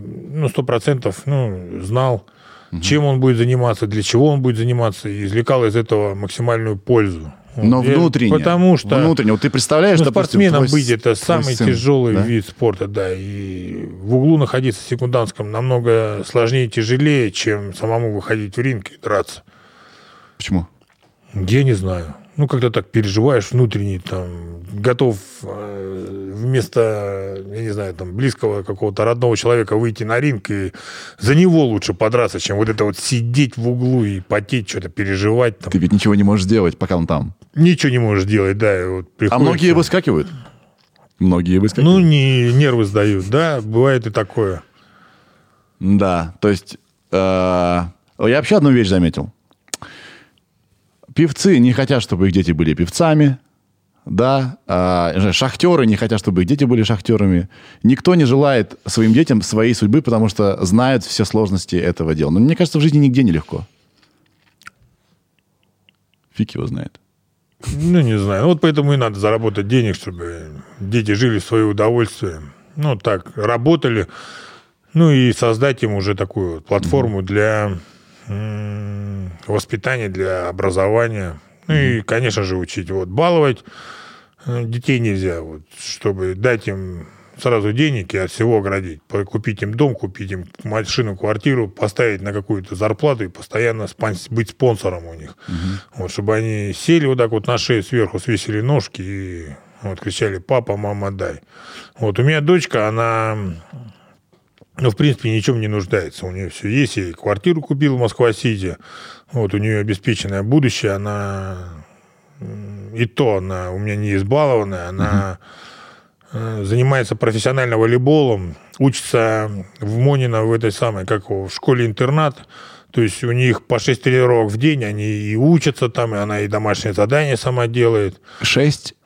100% знал, чем он будет заниматься, для чего он будет заниматься, и извлекал из этого максимальную пользу. Но внутренне. Потому что... Внутренне. Вот ты представляешь, допустим, спортсменом быть это самый сын, тяжелый вид спорта, да. И в углу находиться в секундантском намного сложнее и тяжелее, чем самому выходить в ринг и драться. Почему? Я не знаю. Как-то так переживаешь внутренне, готов вместо, я не знаю, близкого какого-то родного человека выйти на ринг, и за него лучше подраться, чем вот это вот сидеть в углу и потеть, что-то переживать. Ты ведь ничего не можешь сделать, пока он там. Ничего не можешь делать, да. А многие выскакивают? Многие выскакивают. Нервы сдают, да, бывает и такое. Да, то есть я вообще одну вещь заметил. Певцы не хотят, чтобы их дети были певцами, да, шахтеры не хотят, чтобы их дети были шахтерами. Никто не желает своим детям своей судьбы, потому что знают все сложности этого дела. Но мне кажется, в жизни нигде не легко. Фиг его знает. Не знаю. Вот поэтому и надо заработать денег, чтобы дети жили в свое удовольствие. Так, работали. И создать им уже такую платформу для воспитания, для образования. И, конечно же, учить. Баловать детей нельзя, чтобы дать им сразу денег и от всего оградить. Купить им дом, купить им машину, квартиру, поставить на какую-то зарплату и постоянно быть спонсором у них. Чтобы они сели вот так вот на шею сверху, свесили ножки и кричали: папа, мама, дай. У меня дочка, она... в принципе, ни в чем не нуждается. У нее все есть. Я ей квартиру купил в Москва-Сити. У нее обеспеченное будущее. Она и то она у меня не избалованная. Она занимается профессиональным волейболом. Учится в Монино в этой самой, в школе-интернат. То есть у них по 6 тренировок в день. Они и учатся там, и она и домашние задания сама делает. 6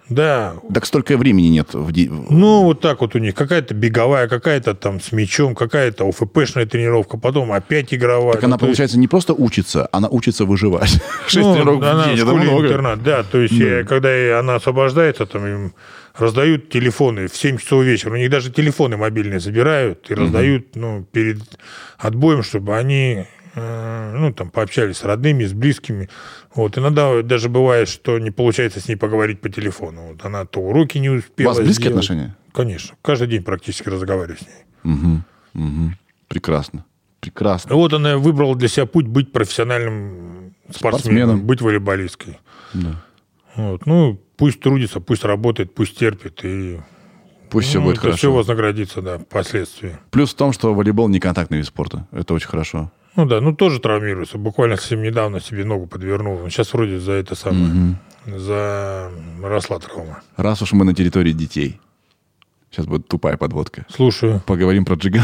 Да. Так столько времени нет. Ну, вот так вот у них. Какая-то беговая, какая-то там с мячом, какая-то ОФПшная тренировка, потом опять игровая. Так она, получается, не просто учится, она учится выживать. 6 тренировок в день, это много. Интернат, да. То есть, когда она освобождается, там им раздают телефоны в 7 часов вечера. У них даже телефоны мобильные забирают и раздают перед отбоем, чтобы они там пообщались с родными, с близкими. Вот. Иногда даже бывает, что не получается с ней поговорить по телефону. Вот она то уроки не успела. У вас близкие сделать. отношения? Конечно. Каждый день практически разговариваю с ней. Прекрасно. Прекрасно. Вот она выбрала для себя путь быть профессиональным спортсменом. Быть волейболисткой. Да. Вот. Пусть трудится, пусть работает, пусть терпит. И пусть все будет хорошо. Все вознаградится, да, впоследствии. Плюс в том, что волейбол не контактный вид спорта. Это очень хорошо. Тоже травмируется. Буквально совсем недавно себе ногу подвернул. Сейчас вроде за это самое, заросла травма. Раз уж мы на территории детей. Сейчас будет тупая подводка. Слушаю. Поговорим про Джиган.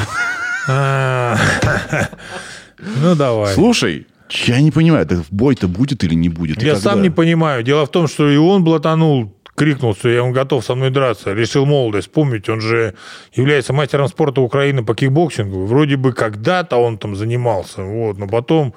Давай. Слушай, я не понимаю, бой-то будет или не будет? Я сам не понимаю. Дело в том, что и он блатанул, крикнул, что он готов со мной драться. Решил молодость вспомнить. Он же является мастером спорта Украины по кикбоксингу. Вроде бы когда-то он там занимался. Но потом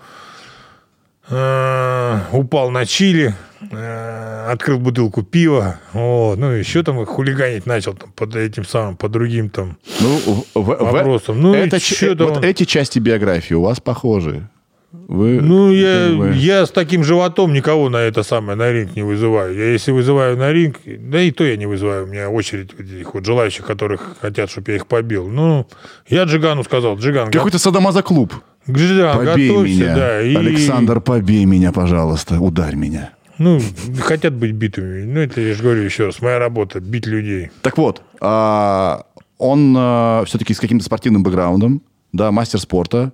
упал на чили, открыл бутылку пива. Еще там хулиганить начал там, по другим там вопросам. Эти части биографии у вас похожи. Я с таким животом никого на ринг не вызываю. Я если вызываю на ринг, да и то я не вызываю. У меня очередь этих желающих, которых хотят, чтобы я их побил. Я Джигану сказал, Джиган... Какой-то садомазо-клуб. Джиган, побей готовься, меня. Да. Александр, побей меня, пожалуйста. Ударь меня. Хотят быть битыми. Это я же говорю еще раз. Моя работа — бить людей. Так вот, он все-таки с каким-то спортивным бэкграундом, да, мастер спорта.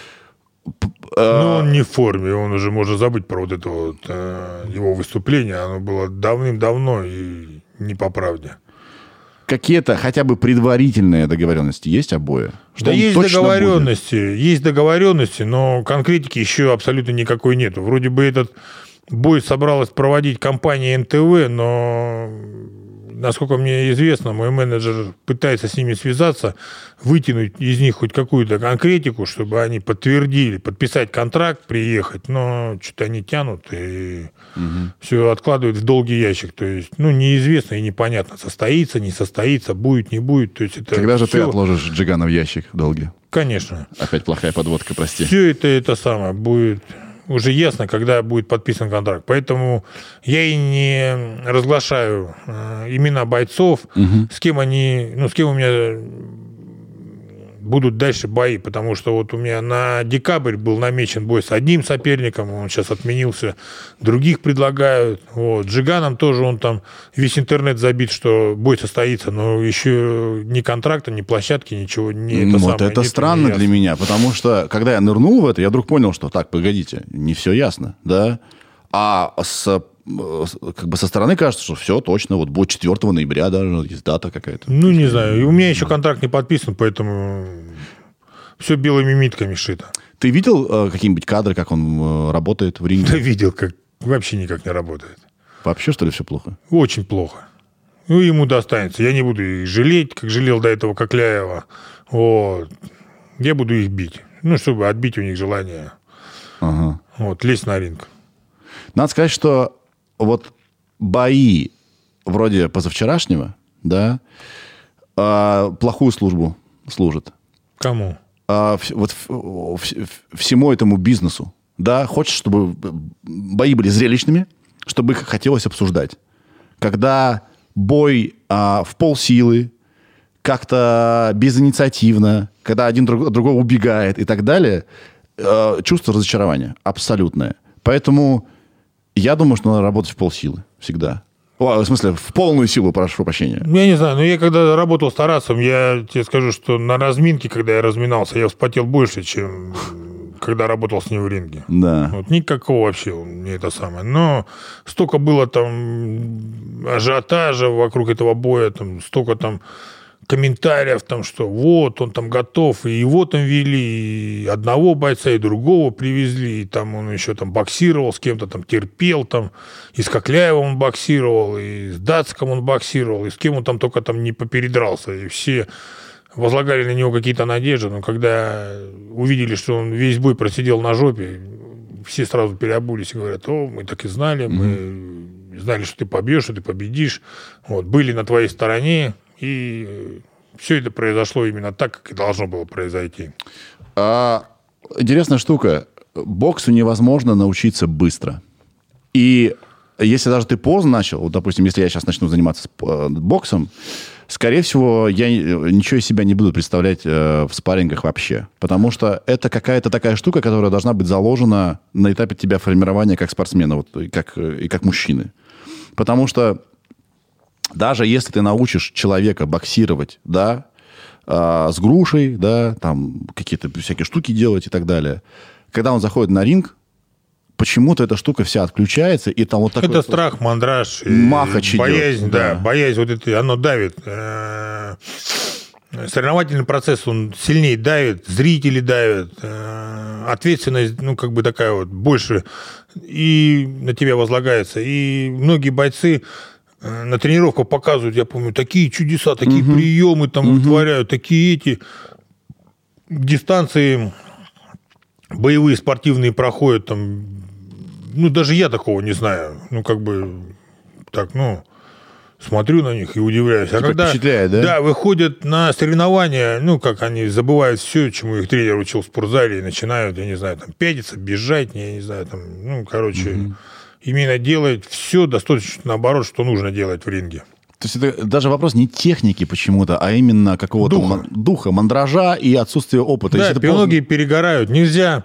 Он не в форме, он уже может забыть про вот это его выступление. Оно было давным-давно и не по правде. Какие-то хотя бы предварительные договоренности есть обои? Да есть договоренности, но конкретики еще абсолютно никакой нету. Вроде бы этот бой собралась проводить компания НТВ, но, насколько мне известно, мой менеджер пытается с ними связаться, вытянуть из них хоть какую-то конкретику, чтобы они подтвердили, подписать контракт, приехать, но что-то они тянут и все откладывают в долгий ящик. То есть, неизвестно и непонятно, состоится, не состоится, будет, не будет. То есть это когда же ты отложишь Джигана в ящик долгий? Конечно. Опять плохая подводка, прости. Все это самое будет... Уже ясно, когда будет подписан контракт. Поэтому я и не разглашаю имена бойцов, с кем у меня будут дальше бои. Потому что вот у меня на декабрь был намечен бой с одним соперником, он сейчас отменился, других предлагают. Джиганом тоже он там весь интернет забит, что бой состоится, но еще ни контракта, ни площадки, ничего не это странно для меня, потому что когда я нырнул в это, я вдруг понял, что так, погодите, не все ясно, да? А со стороны кажется, что все точно, вот будет 4 ноября даже, есть дата какая-то. Не знаю, у меня еще контракт не подписан, поэтому все белыми нитками шито. Ты видел какие-нибудь кадры, как он работает в ринге? Да видел, как вообще никак не работает. Вообще, что ли, все плохо? Очень плохо. Ему достанется. Я не буду их жалеть, как жалел до этого Кокляева. Я буду их бить. Чтобы отбить у них желание лезть на ринг. Надо сказать, что вот бои вроде позавчерашнего, да, плохую службу служат. Кому? Всему этому бизнесу. Да, хочешь, чтобы бои были зрелищными, чтобы их хотелось обсуждать. Когда бой в полсилы, как-то безинициативно, когда один другого убегает и так далее, чувство разочарования абсолютное. Поэтому я думаю, что надо работать в полсилы всегда. В смысле, в полную силу, прошу прощения. Я не знаю, но я когда работал с Тарасом, я тебе скажу, что на разминке, когда я разминался, я вспотел больше, чем когда работал с ним в ринге. Да. Никакого вообще не это самое. Но столько было там ажиотажа вокруг этого боя, там столько там комментариев, там, что вот, он там готов, и его там вели, и одного бойца, и другого привезли, и там он еще там боксировал, с кем-то там терпел, там, и с Кокляевым он боксировал, и с Датском он боксировал, и с кем он там только там не попередрался, и все возлагали на него какие-то надежды, но когда увидели, что он весь бой просидел на жопе, все сразу переобулись и говорят: о, мы так и знали, мы знали, что ты побьешь, что ты победишь, вот, были на твоей стороне, и все это произошло именно так, как и должно было произойти. Интересная штука. Боксу невозможно научиться быстро. И если даже ты поздно начал, вот, допустим, если я сейчас начну заниматься боксом, скорее всего, я ничего из себя не буду представлять в спаррингах вообще. Потому что это какая-то такая штука, которая должна быть заложена на этапе тебя формирования как спортсмена, вот, и как мужчины. Потому что даже если ты научишь человека боксировать, да, с грушей, да, там какие-то всякие штуки делать и так далее, когда он заходит на ринг, почему-то эта штука вся отключается, и там вот такой... Это страх, мандраж, махач боязнь, идет, да, боязнь, вот это, оно давит. Соревновательный процесс, он сильнее давит, зрители давят, ответственность, ну, как бы такая вот, больше и на тебя возлагается. И многие бойцы на тренировках показывают, я помню, такие чудеса, такие приемы там вытворяют, такие эти дистанции боевые, спортивные проходят там. Ну, даже я такого не знаю. Ну, как бы так, ну, смотрю на них и удивляюсь. А когда впечатляет, да? Да, выходят на соревнования, ну, как они забывают все, чему их тренер учил в спортзале, и начинают, я не знаю, там, пятиться, бежать, я не знаю, там, ну, короче, именно делать все достаточно наоборот, что нужно делать в ринге. То есть это даже вопрос не техники почему-то, а именно какого-то духа, мандража и отсутствия опыта. Да, многие перегорают. Нельзя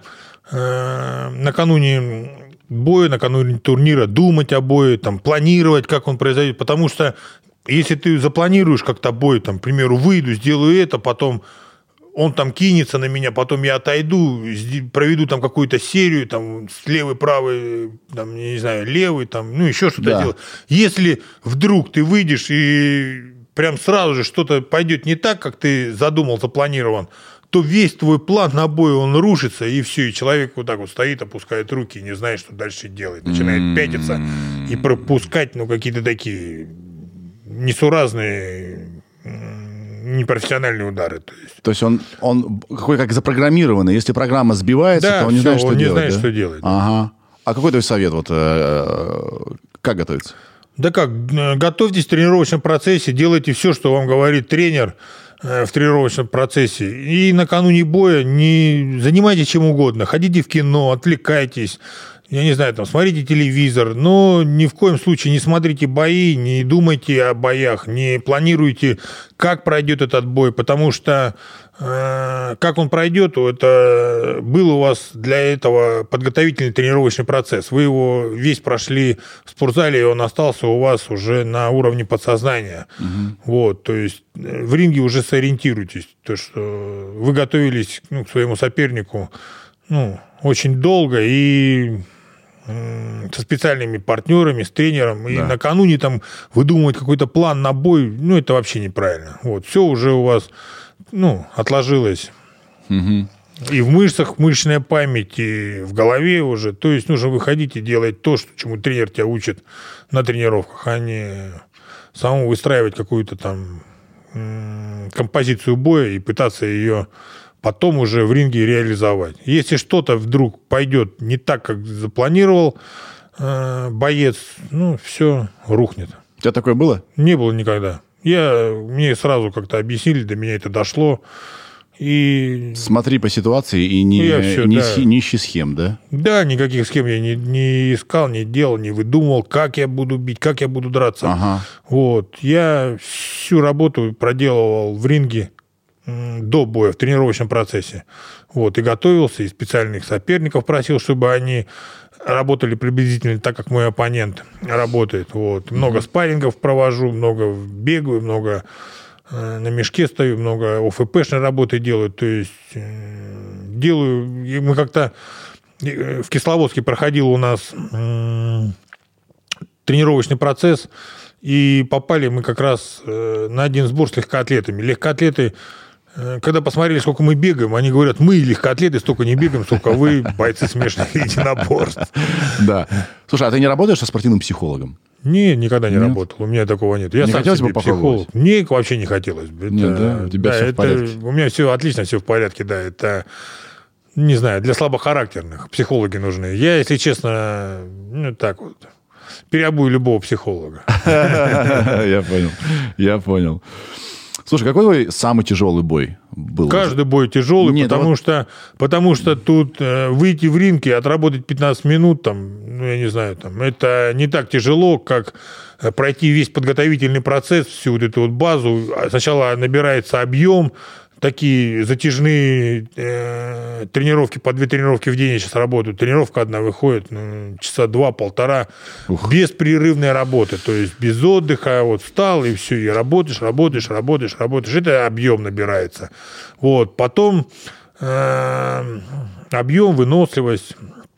накануне боя, накануне турнира думать о бое, там, планировать, как он произойдет. Потому что если ты запланируешь как-то бой, там, к примеру, выйду, сделаю это, потом он там кинется на меня, потом я отойду, проведу там какую-то серию, там, с левой, правой, там, не знаю, левой, там, ну, еще что-то делать. Если вдруг ты выйдешь и прям сразу же что-то пойдет не так, как ты задумал, запланирован, то весь твой план на бой, он рушится, и все, и человек вот так вот стоит, опускает руки, не знает, что дальше делать, начинает пятиться и пропускать, ну, какие-то такие несуразные, непрофессиональные удары. То есть он какой как запрограммированный. Если программа сбивается, да, то он не знает, что делать. Он не знает, что делать. Ага. А какой твой совет? Вот, как готовиться? Да как, готовьтесь в тренировочном процессе, делайте все, что вам говорит тренер в тренировочном процессе. И накануне боя не занимайтесь чем угодно. Ходите в кино, отвлекайтесь. Я не знаю, там, смотрите телевизор, но ни в коем случае не смотрите бои, не думайте о боях, не планируйте, как пройдет этот бой, потому что как он пройдет, это был у вас для этого подготовительный тренировочный процесс. Вы его весь прошли в спортзале, и он остался у вас уже на уровне подсознания. Вот, то есть в ринге уже сориентируйтесь, то, что вы готовились к своему сопернику очень долго и со специальными партнерами, с тренером, и накануне там выдумывать какой-то план на бой, это вообще неправильно. Вот, все уже у вас, отложилось. И в мышцах мышечная память, и в голове уже. То есть нужно выходить и делать то, чему тренер тебя учит на тренировках, а не самому выстраивать какую-то там композицию боя и пытаться ее потом уже в ринге реализовать. Если что-то вдруг пойдет не так, как запланировал боец, все рухнет. У тебя такое было? Не было никогда. Мне сразу как-то объяснили, до меня это дошло. И... Смотри по ситуации и не ищи схем, да? Да, никаких схем я не искал, не делал, не выдумывал, как я буду бить, как я буду драться. Ага. Вот. Я всю работу проделывал в ринге до боя, в тренировочном процессе. Вот, и готовился, и специальных соперников просил, чтобы они работали приблизительно так, как мой оппонент работает. Вот. Много спаррингов провожу, много бегаю, много на мешке стою, много ОФПшной работы делаю. То есть делаю... Мы как-то в Кисловодске проходил у нас тренировочный процесс, и попали мы как раз на один сбор с легкоатлетами. Легкоатлеты, когда посмотрели, сколько мы бегаем, они говорят, мы, легкоатлеты, столько не бегаем, сколько вы, бойцы смешанных единоборств. Да. Слушай, а ты не работаешь со спортивным психологом? Не, никогда не работал. У меня такого нет. Я Не сам хотелось себе бы попробовать? психолог. Мне вообще не хотелось бы. Нет, да? У тебя всё в порядке? У меня все отлично, все в порядке, да. Это, не знаю, для слабохарактерных психологи нужны. Я, если честно, так вот, переобую любого психолога. Я понял. Слушай, какой твой самый тяжелый бой был? Каждый бой тяжелый, Нет, потому что тут выйти в ринг и отработать 15 минут, там, я не знаю, там, это не так тяжело, как пройти весь подготовительный процесс, всю вот эту вот базу. Сначала набирается объем, такие затяжные тренировки, по 2 тренировки в день я сейчас работаю. Тренировка одна выходит, часа 2-1,5, беспрерывная работа, то есть без отдыха, вот встал и все, и работаешь. Это объем набирается. Вот, потом объем, выносливость,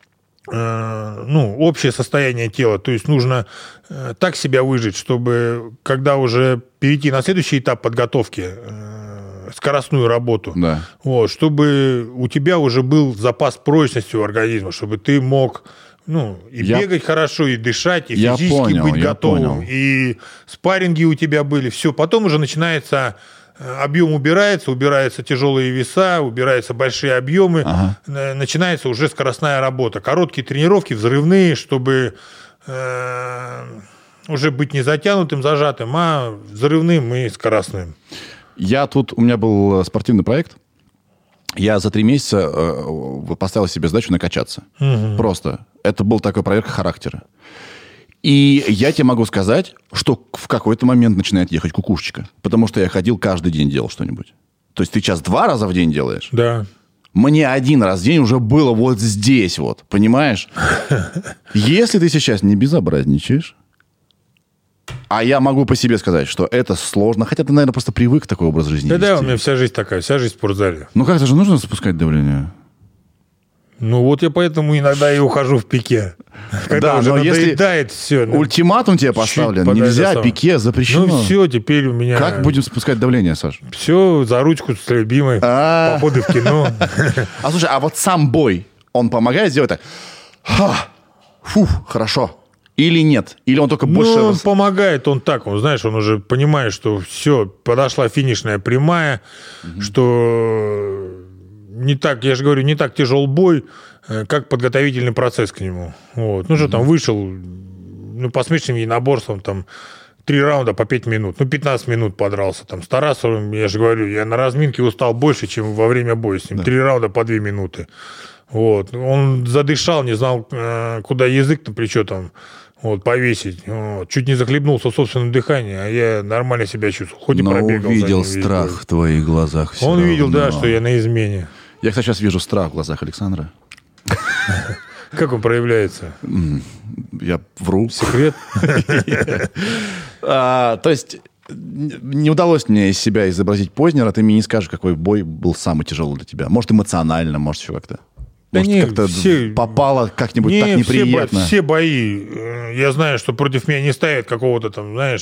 общее состояние тела. То есть нужно так себя выжить, чтобы когда уже перейти на следующий этап подготовки, скоростную работу, Да. вот, чтобы у тебя уже был запас прочности у организма, чтобы ты мог бегать хорошо, и дышать, и физически быть готовым, и спарринги у тебя были, все. Потом уже начинается объем, убирается тяжелые веса, убираются большие объемы, начинается уже скоростная работа. Короткие тренировки, взрывные, чтобы уже быть не затянутым, зажатым, а взрывным и скоростным. У меня был спортивный проект. Я за 3 месяца поставил себе задачу накачаться. Просто. Это был такой проверка характера. И я тебе могу сказать, что в какой-то момент начинает ехать кукушечка. Потому что я ходил каждый день, делал что-нибудь. То есть ты сейчас 2 раза в день делаешь? Да. Мне 1 раз в день уже было вот здесь вот. Понимаешь? Если ты сейчас не безобразничаешь, а я могу по себе сказать, что это сложно. Хотя ты, наверное, просто привык к такой образ жизни. Да, у меня вся жизнь такая, вся жизнь в спортзале. Ну как-то же нужно спускать давление. Вот я поэтому иногда и ухожу в пике. Когда уже надоедает все. Ультиматум тебе поставлен. Нельзя, пике запрещено. Все, теперь у меня... Как будем спускать давление, Саш? Все, за ручку с любимой, походы в кино. А слушай, а вот сам бой, он помогает сделать так? Хорошо. Или нет? Или он только больше... Он помогает, он знаешь, он уже понимает, что все, подошла финишная прямая, что не так, я же говорю, не так тяжел бой, как подготовительный процесс к нему. Вот. Там вышел, по смешанным единоборствам, 3 раунда по 5 минут, 15 минут подрался. С Тарасовым, я же говорю, я на разминке устал больше, чем во время боя с ним. 3 раунда по 2 минуты. Вот. Он задышал, не знал, куда язык на плечо повесить. Чуть не захлебнулся в собственном дыхании, а я нормально себя чувствовал. Хоть и пробегал. Увидел страх в твоих глазах. Он видел, да, что я на измене. Я, кстати, сейчас вижу страх в глазах Александра. Как он проявляется? Я вру. Секрет? То есть не удалось мне из себя изобразить Познера. Ты мне не скажешь, какой бой был самый тяжелый для тебя. Может, эмоционально, может, еще как-то. Да может, как-то попало как-нибудь так неприятно. Все бои. Я знаю, что против меня не ставят какого-то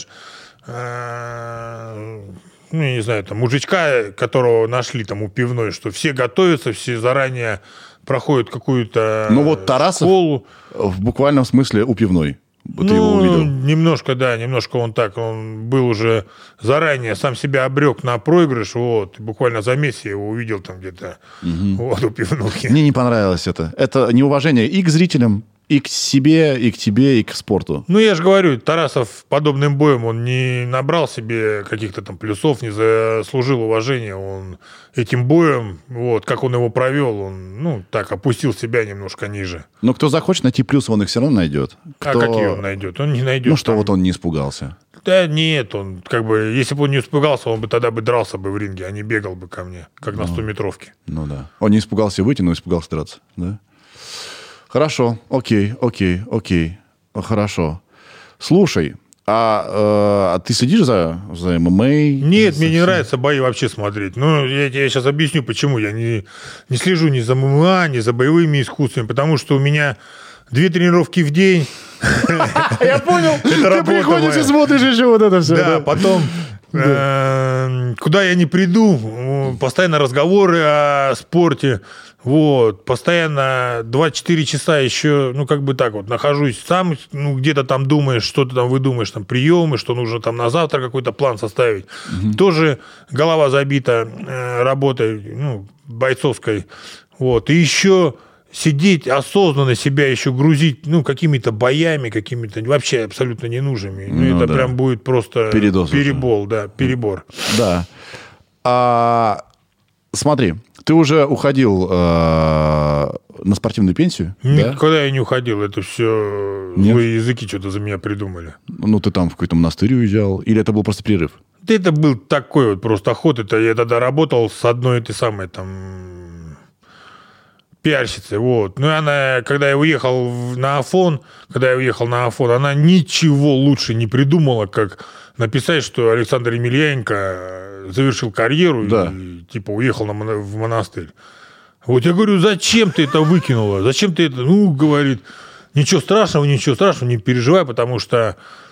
не знаю, мужичка, которого нашли у пивной, что все готовятся, все заранее проходят какую-то Тарасов школу. В буквальном смысле у пивной. Ты его увидел? Немножко он был уже заранее, сам себя обрек на проигрыш, буквально за месяц я его увидел где-то, у пивнухи. Мне не понравилось это. Это неуважение и к зрителям, и к себе, и к тебе, и к спорту. Я же говорю, Тарасов подобным боем, он не набрал себе каких-то плюсов, не заслужил уважения, он этим боем, как он его провел, он, опустил себя немножко ниже. Но кто захочет найти плюсы, он их все равно найдет. Какие он найдет? Он не найдет. Что он не испугался. Да нет, он если бы он не испугался, он бы тогда дрался бы в ринге, а не бегал бы ко мне, как на 100-метровке. Да. Он не испугался выйти, но испугался драться, да? Хорошо, окей. Хорошо. Слушай, а ты следишь за ММА? Нет, мне не нравится бои вообще смотреть. Я тебе сейчас объясню, почему. Я не слежу ни за ММА, ни за боевыми искусствами, потому что у меня 2 тренировки в день, Я понял. Ты работа приходишь моя. и смотришь еще вот это все. Да, потом, куда я не приду, постоянно разговоры о спорте, вот, постоянно 24 часа еще, ну, как бы так вот, нахожусь сам, ну, где-то там думаешь, что ты там выдумаешь, там, приемы, что нужно там на завтра какой-то план составить. Тоже голова забита работой, ну, бойцовской, вот, и еще сидеть осознанно себя еще грузить, ну, какими-то боями, какими-то вообще абсолютно ненужными. Ну, это да. прям будет просто Передоз уже. перебор. Да. Смотри, ты уже уходил на спортивную пенсию? Да? Никогда я не уходил, это все Нет? злые языки что-то за меня придумали. Ну, ты там в какой-то монастырь уезжал? Или это был просто перерыв? Да это был такой вот просто ход. Это я тогда работал с одной этой самой там пиарщицей. Вот. Ну, и она, когда я уехал на Афон, она ничего лучше не придумала, как написать, что Александр Емельяненко завершил карьеру и типа уехал в монастырь. Вот я говорю, зачем ты это выкинула? Зачем ты это? Ну, говорит, ничего страшного, не переживай, потому что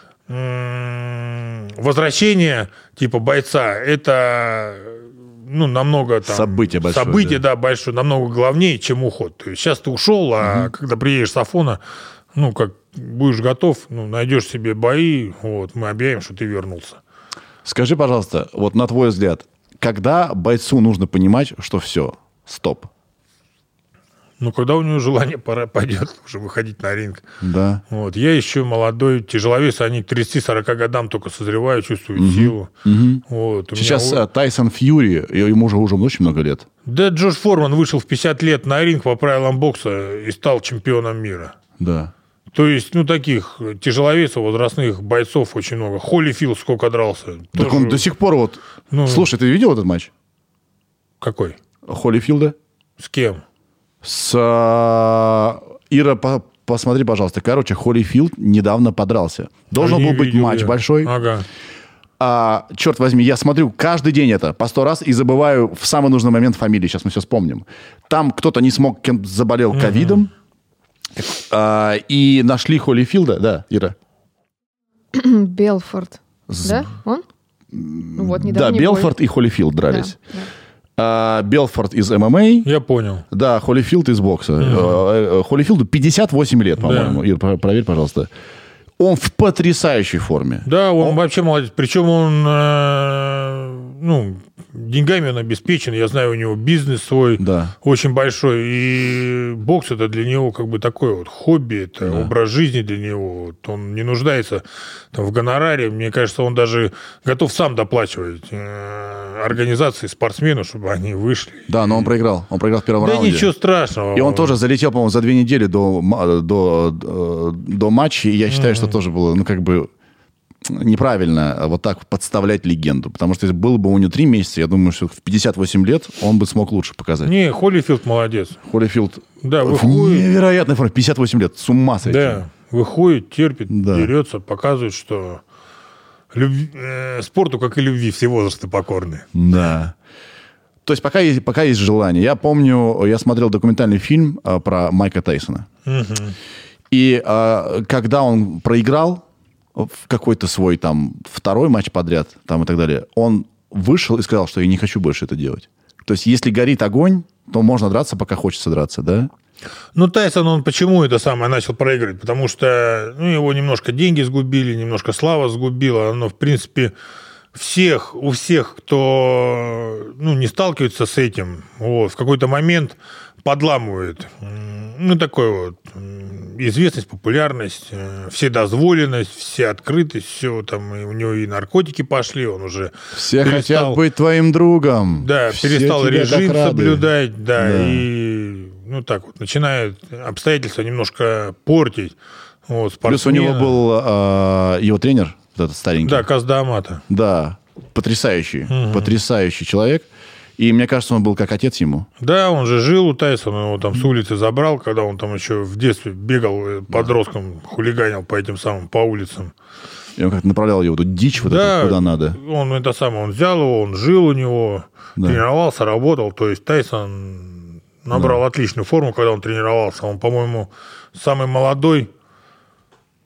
возвращение типа бойца это ну, намного там... Событие большое. Событие, да, большое, намного главнее, чем уход. То есть сейчас ты ушел, а когда приедешь с Афона, ну, как будешь готов, ну, найдешь себе бои, вот, мы объявим, что ты вернулся. Скажи, пожалуйста, вот на твой взгляд, когда бойцу нужно понимать, что все, стоп? Ну, когда у него желание пойдет уже выходить на ринг. Да. Вот. Я еще молодой тяжеловес, они к 30-40 годам только созревают, чувствуют силу. Вот. Сейчас Тайсон Фьюри, ему уже очень много лет. Да, Джош Форман вышел в 50 лет на ринг по правилам бокса и стал чемпионом мира. Да. То есть, ну, таких тяжеловесов, возрастных бойцов очень много. Холлифилд сколько дрался. Так он до сих пор вот... Ну, Слушай, ты видел этот матч? Какой? Холлифилда? С кем? Ира, посмотри, пожалуйста. Короче, Холлифилд недавно подрался. Должен был быть матч большой. Ага. Черт возьми, я смотрю каждый день это по 100 раз и забываю в самый нужный момент фамилии. Сейчас мы все вспомним. Там кто-то не смог, заболел ковидом. И нашли Холлифилда. Да, Ира? Белфорд. Да? Он? Ну, вот, Да, недавний Белфорд бой. и Холлифилд дрались. Да. Белфорд из ММА. Я понял. Да, Холлифилд из бокса. Холлифилду 58 лет, по-моему. Ир, проверь, пожалуйста. Он в потрясающей форме. Да, он вообще молодец. Причем он, ну, деньгами он обеспечен. Я знаю, у него бизнес свой очень большой. И бокс это для него как бы такое вот хобби, это образ жизни для него. Вот он не нуждается там в гонораре. Мне кажется, он даже готов сам доплачивать организации, спортсмену, чтобы они вышли. Да, но он проиграл. Он проиграл в первом раунде. Да ничего страшного. И он тоже залетел, по-моему, за 2 недели до матча. И я считаю, что тоже было, ну, как бы неправильно вот так подставлять легенду. Потому что если было бы у него 3 месяца, я думаю, что в 58 лет он бы смог лучше показать. Не, Холлифилд молодец. Холлифилд Да, в выходит. невероятной форме. 58 лет. С ума сойти. Да, выходит, терпит, дерется, показывает, что спорту, как и любви, все возрасты покорны. Да. То есть пока есть желание. Я помню, я смотрел документальный фильм про Майка Тайсона. И когда он проиграл в какой-то свой там второй матч подряд там, и так далее, он вышел и сказал, что я не хочу больше это делать. То есть если горит огонь, то можно драться, пока хочется драться, да? Ну, Тайсон, он почему это самое начал проигрывать? Потому что его немножко деньги сгубили, немножко слава сгубила. Но, в принципе, у всех, кто не сталкивается с этим, вот, в какой-то момент подламывает. Ну, такой вот известность, популярность, вседозволенность, вседозволенность, все там, и у него и наркотики пошли, он уже все хотят быть твоим другом. Да, все перестал режим соблюдать, да, да. И так вот начинают обстоятельства немножко портить. Вот, плюс у него был его тренер, вот этот старенький. Да, Казда Амата. Да, потрясающий человек. И мне кажется, он был как отец ему. Да, он же жил у Тайсона, его там с улицы забрал, когда он там еще в детстве бегал подростком, хулиганил по этим самым, по улицам. И он как-то направлял его тут дичь, вот это, куда надо. Он взял его, он жил у него, тренировался, работал. То есть Тайсон набрал отличную форму, когда он тренировался. Он, по-моему, самый молодой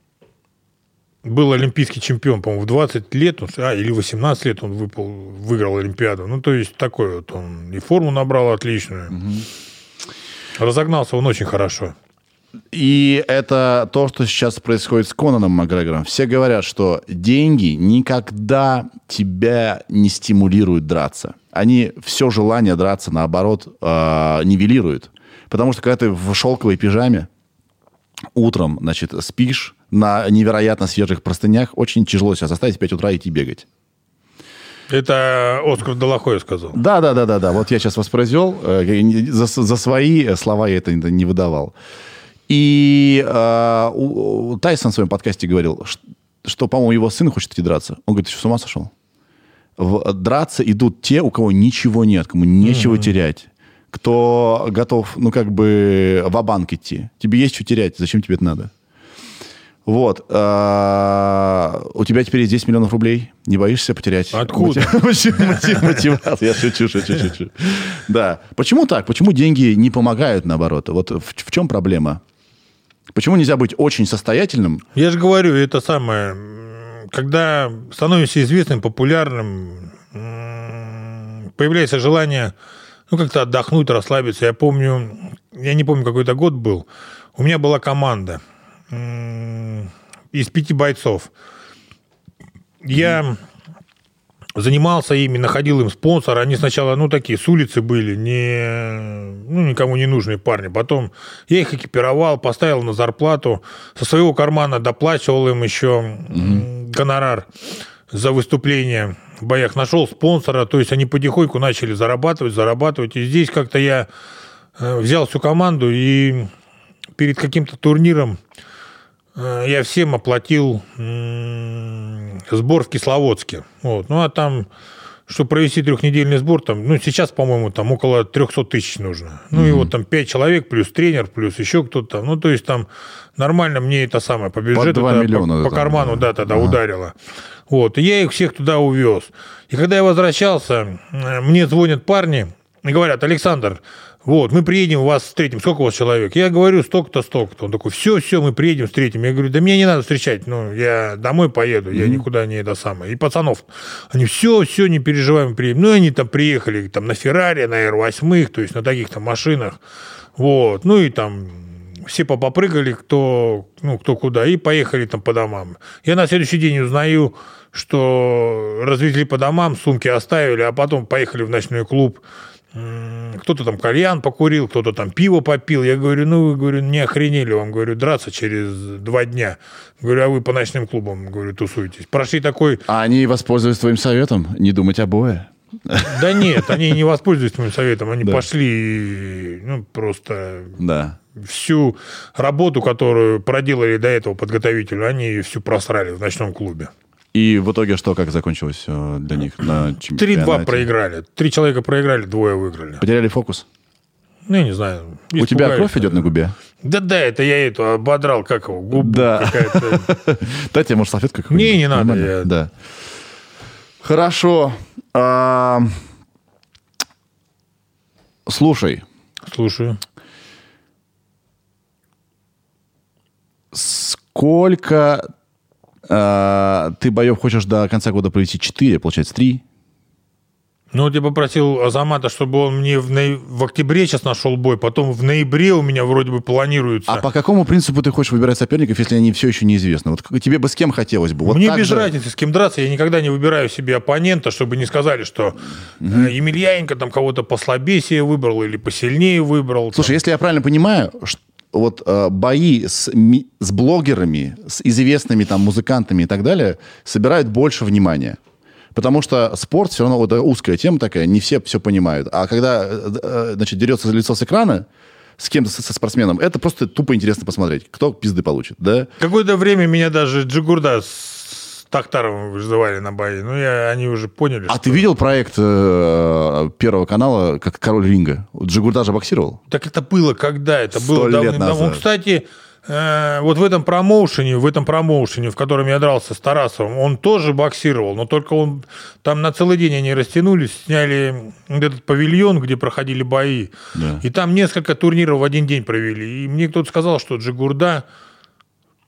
был олимпийский чемпион, по-моему, в 20 лет, или 18 лет он выиграл Олимпиаду. Ну, то есть такой вот он и форму набрал отличную. Разогнался он очень хорошо. И это то, что сейчас происходит с Конаном Макгрегором. Все говорят, что деньги никогда тебя не стимулируют драться. Они все желание драться, наоборот, нивелируют. Потому что когда ты в шелковой пижаме утром, значит, спишь на невероятно свежих простынях, очень тяжело себя заставить в 5 утра идти бегать. Это Оскар де ла Хойя сказал. Да. Вот я сейчас воспроизвел. За свои слова я это не выдавал. И Тайсон в своем подкасте говорил, что, по-моему, его сын хочет идти драться. Он говорит, ты что, с ума сошел? Драться идут те, у кого ничего нет, кому нечего терять. Кто готов, ва-банк идти. Тебе есть что терять, зачем тебе это надо? Вот. У тебя теперь есть 10 миллионов рублей. Не боишься потерять? Откуда? Мотивация. Я шучу. Да. Почему так? Почему деньги не помогают, наоборот? Вот в чем проблема? Почему нельзя быть очень состоятельным? Я же говорю, это самое... Когда становишься известным, популярным, появляется желание как-то отдохнуть, расслабиться. Я не помню, какой это год был. У меня была команда из 5 бойцов. Я занимался ими, находил им спонсора. Они сначала, такие, с улицы были, никому не нужные парни. Потом я их экипировал, поставил на зарплату. Со своего кармана доплачивал им еще гонорар за выступление в боях. Нашел спонсора, то есть они потихоньку начали зарабатывать. И здесь как-то я взял всю команду, и перед каким-то турниром я всем оплатил сбор в Кисловодске. Вот. Ну, а там, чтобы провести 3-недельный сбор, сейчас, по-моему, там около 300 тысяч нужно. И вот там 5 человек, плюс тренер, плюс еще кто-то. То есть там нормально мне это самое, по бюджету, 2 миллиона, по карману, тогда ударило. Вот. И я их всех туда увез. И когда я возвращался, мне звонят парни и говорят: Александр, вот, мы приедем, вас встретим. Сколько у вас человек? Я говорю, столько-то, столько-то. Он такой, все, мы приедем, встретим. Я говорю, да мне не надо встречать, я домой поеду, я никуда не это самое. И пацанов, они, все, не переживай, мы приедем. И они там приехали там на Феррари, на R8, то есть на таких-то машинах. Вот, и там все попрыгали, кто куда, и поехали там по домам. Я на следующий день узнаю, что развезли по домам, сумки оставили, а потом поехали в ночной клуб. Кто-то там кальян покурил, кто-то там пиво попил. Я говорю, вы, не охренели вам, говорю, драться через 2 дня. Говорю, а вы по ночным клубам, говорю, тусуетесь. Прошли такой... А они воспользовались твоим советом не думать о бое? Да нет, они не воспользовались твоим советом. Они пошли, просто... Да. Всю работу, которую проделали до этого подготовителю, они всю просрали в ночном клубе. И в итоге что, как закончилось для них на чемпионате? 3-2 проиграли. 3 человека проиграли, 2 выиграли. Потеряли фокус? Я не знаю. У тебя кровь идет на губе? Да, это я ободрал, губу какая-то. Дайте, может, салфетку какую-нибудь? Не надо. Да. Хорошо. Слушай. Слушаю. Сколько ты боев хочешь до конца года провести? 4, получается, 3? Я попросил Азамата, чтобы он мне в октябре сейчас нашел бой, потом в ноябре у меня вроде бы планируется. А по какому принципу ты хочешь выбирать соперников, если они все еще неизвестны? Вот тебе бы с кем хотелось бы? Мне без разницы, с кем драться. Я никогда не выбираю себе оппонента, чтобы не сказали, что Емельяненко там кого-то послабее себе выбрал или посильнее выбрал. Слушай, если я правильно понимаю, бои с блогерами, с известными там музыкантами и так далее собирают больше внимания. Потому что спорт все равно это узкая тема такая, не все понимают. А когда, дерется лицо с экрана с кем-то, со спортсменом, это просто тупо интересно посмотреть, кто пизды получит, да? Какое-то время меня даже Джигурда с Тахтаровым вызывали на бои. Они уже поняли, А ты видел проект Первого канала, как «Король ринга»? Джигурда же боксировал? Так это было когда? Это 100 было лет назад. Он, кстати... Вот в этом промоушене, в котором я дрался с Тарасовым, он тоже боксировал, но только он там на целый день они растянулись, сняли этот павильон, где проходили бои, и там несколько турниров в один день провели. И мне кто-то сказал, что Джигурда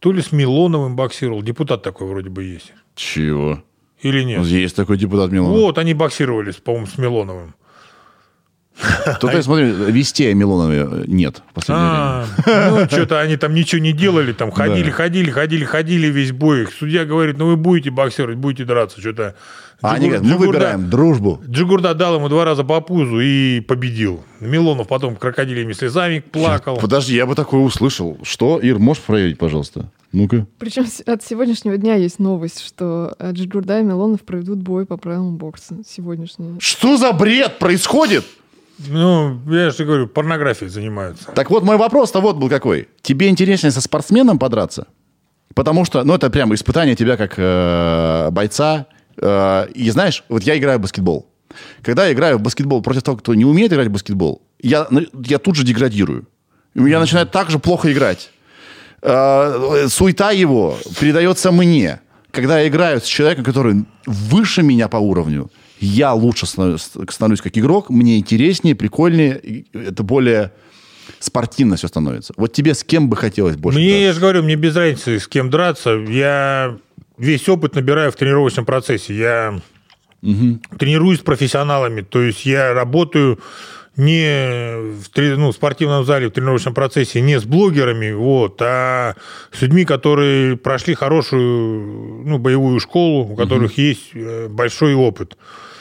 То ли с Милоновым боксировал. Депутат такой вроде бы есть. Чего? Или нет? Есть такой депутат Милонов. Вот, они боксировали, по-моему, с Милоновым. Тут, я смотрю, вестей о Милонове нет в последнее время. Ну, что-то они там ничего не делали, там ходили весь бой. Судья говорит, ну вы будете боксировать, будете драться. Что-то... Они говорят, мы выбираем дружбу. Джигурда дал ему 2 раза по пузу и победил. Милонов потом крокодилями слезами плакал. Подожди, я бы такое услышал. Что? Ир, можешь проверить, пожалуйста? Ну-ка. Причем от сегодняшнего дня есть новость, что Джигурда и Милонов проведут бой по правилам бокса. Сегодняшний. Что за бред происходит? Ну, я же говорю, порнографией занимаются. Так вот, мой вопрос-то вот был какой. Тебе интереснее со спортсменом подраться? Потому что, ну, это прямо испытание тебя как бойца. И знаешь, вот я играю в баскетбол. Когда я играю в баскетбол против того, кто не умеет играть в баскетбол, я тут же деградирую. Я начинаю так же плохо играть. Суета его передается мне. Когда я играю с человеком, который выше меня по уровню, я лучше становлюсь как игрок, мне интереснее, прикольнее, это более спортивно все становится. Вот тебе с кем бы хотелось больше Мне, драться? я же говорю, мне без разницы, с кем драться. Я весь опыт набираю в тренировочном процессе. Я тренируюсь с профессионалами, то есть я работаю не в спортивном зале, в тренировочном процессе, не с блогерами, вот, а с людьми, которые прошли хорошую боевую школу, у которых есть большой опыт.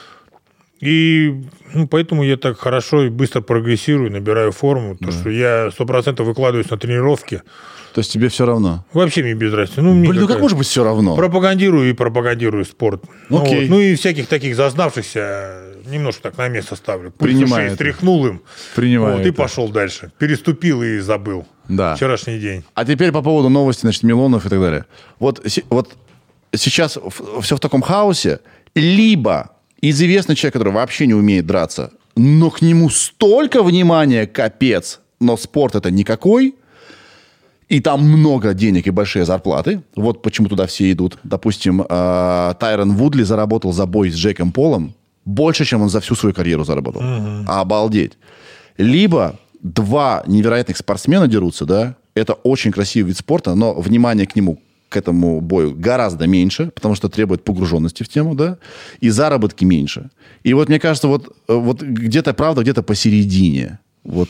И поэтому я так хорошо и быстро прогрессирую, набираю форму, потому что я 100% выкладываюсь на тренировки. То есть тебе все равно? Вообще мне без разницы. Блин, как может быть все равно? Пропагандирую спорт. Окей. Ну и всяких таких зазнавшихся немножко так на место ставлю. Принимаю. Стряхнул им. Принимаю Вот, и это. пошел дальше. Переступил и забыл. Да. Вчерашний день. А теперь по поводу новости, значит, Милонов и так далее. Вот сейчас все в таком хаосе. Либо известный человек, который вообще не умеет драться, но к нему столько внимания, капец, но спорт это никакой, и там много денег и большие зарплаты. Вот почему туда все идут. Допустим, Тайрон Вудли заработал за бой с Джейком Полом больше, чем он за всю свою карьеру заработал. Обалдеть. Либо 2 невероятных спортсмена дерутся, да, это очень красивый вид спорта, но внимание к этому бою гораздо меньше, потому что требует погруженности в тему, да, и заработки меньше. И вот мне кажется, вот где-то правда, где-то посередине. Вот...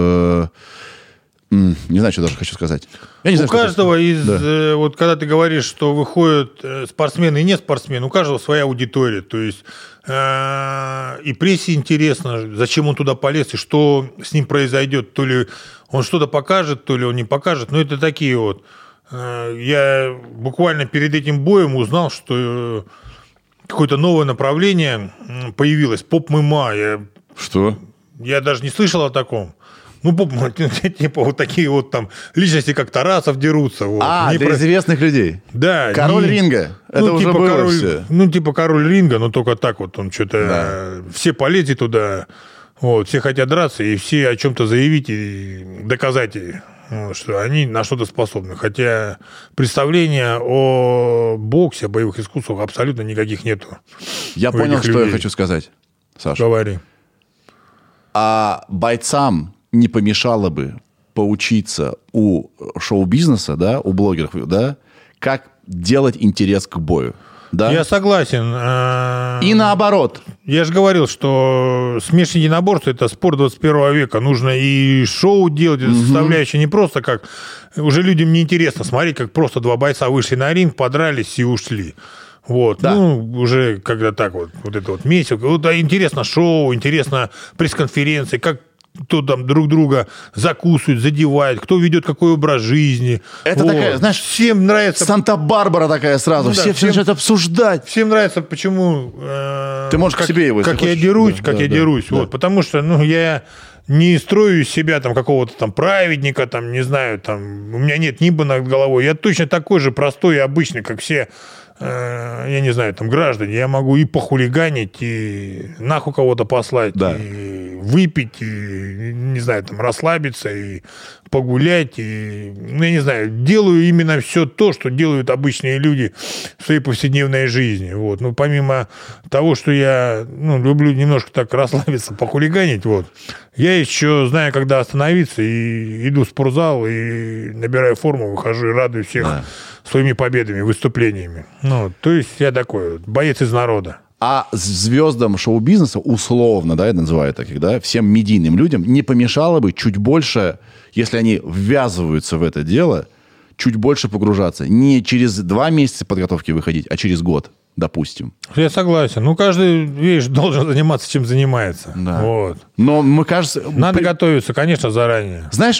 не знаю, что даже хочу сказать. Я не знаю, у каждого вот когда ты говоришь, что выходят спортсмены и не спортсмены, у каждого своя аудитория. То есть и прессе интересно, зачем он туда полез, и что с ним произойдет. То ли он что-то покажет, то ли он не покажет. Но это такие вот. Я буквально перед этим боем узнал, что какое-то новое направление появилось. Поп-ММА. Что? Я даже не слышал о таком. Типа вот такие вот там личности, как Тарасов, дерутся. Вот. Для известных людей. Да. Король ринга. Это уже типа было все. типа король ринга, но только так вот. Он что-то... Все полезли туда, вот, все хотят драться, и все о чем-то заявить и доказать, что они на что-то способны. Хотя представления о боксе, о боевых искусствах абсолютно никаких нету. Я понял, что я хочу сказать, Саша. Говори. А бойцам не помешало бы поучиться у шоу-бизнеса, да, у блогеров, да, как делать интерес к бою. Да? Я согласен. И наоборот. Я же говорил, что смешанное единоборство – это спорт 21 века. Нужно и шоу делать, это составляющая не просто как... Уже людям неинтересно смотреть, как просто 2 бойца вышли на ринг, подрались и ушли. Вот, да. Уже когда так вот это вот месяц. Вот, интересно шоу, интересно пресс-конференции, как кто там друг друга закусывает, задевает, кто ведет какой образ жизни. Это такая, знаешь, всем нравится... Санта-Барбара такая сразу, все начинают обсуждать. Всем нравится, почему... Ты можешь к себе его, как я дерусь, дерусь. Вот, потому что, я не строю из себя там какого-то там праведника, там, не знаю, там, у меня нет ниба над головой. Я точно такой же простой и обычный, как все, я не знаю, там, граждане. Я могу и похулиганить, и нахуй кого-то послать, и выпить, и, не знаю, там, расслабиться, и погулять, и, ну, я не знаю, делаю именно все то, что делают обычные люди в своей повседневной жизни. Вот. Ну, помимо того, что я, ну, люблю немножко так расслабиться, похулиганить, вот, я еще знаю, когда остановиться, и иду в спортзал, и набираю форму, выхожу и радую всех своими победами, выступлениями. Ну, то есть я такой вот, боец из народа. А звездам шоу-бизнеса, условно, да, я называю таких, да, всем медийным людям не помешало бы чуть больше, если они ввязываются в это дело, чуть больше погружаться. Не через 2 месяца подготовки выходить, а через год, допустим. Я согласен. Ну, каждый, видишь, должен заниматься, чем занимается. Да. Вот. Но, мне кажется... Надо готовиться, конечно, заранее. Знаешь,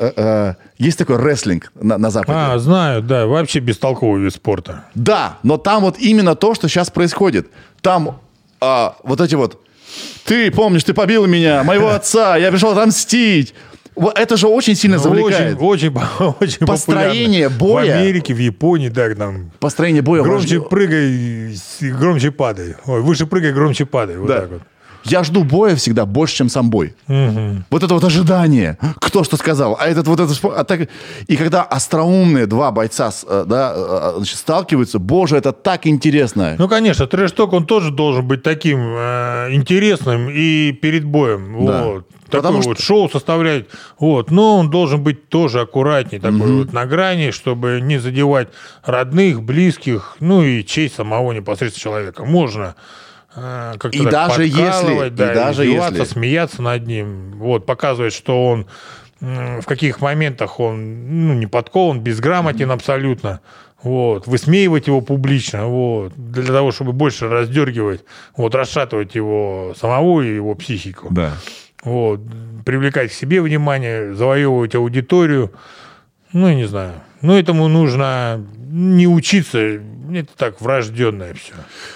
есть такой рестлинг на Западе. Знаю, да. Вообще бестолковый вид спорта. Да, но там вот именно то, что сейчас происходит. Там вот эти вот... Ты помнишь, ты побил меня, моего отца, я пришел отомстить. Вот это же очень сильно завлекает. Очень построение популярно. боя. В Америке, в Японии, да, там. Построение боя. Громче прыгай, громче падай. Ой, выше прыгай, громче падай. Вот так вот. Я жду боя всегда больше, чем сам бой. Угу. Вот это вот ожидание. Кто что сказал. А этот вот этот... И когда остроумные 2 бойца значит, сталкиваются, боже, это так интересно. Ну, конечно, трэш-ток, он тоже должен быть таким интересным и перед боем. Да. Вот. Такое вот шоу составлять. Вот. Но он должен быть тоже аккуратней, такой вот на грани, чтобы не задевать родных, близких, ну и честь самого непосредственно человека. Можно как-то и даже если, да, и даже издеваться, если... смеяться над ним, вот, показывать, что он в каких моментах он не подкован, безграмотен абсолютно, вот, высмеивать его публично, вот, для того, чтобы больше раздергивать, вот, расшатывать его самого и его психику. Да. Вот, привлекать к себе внимание, завоевывать аудиторию, ну, я не знаю. Но этому нужно не учиться, это так врожденное все.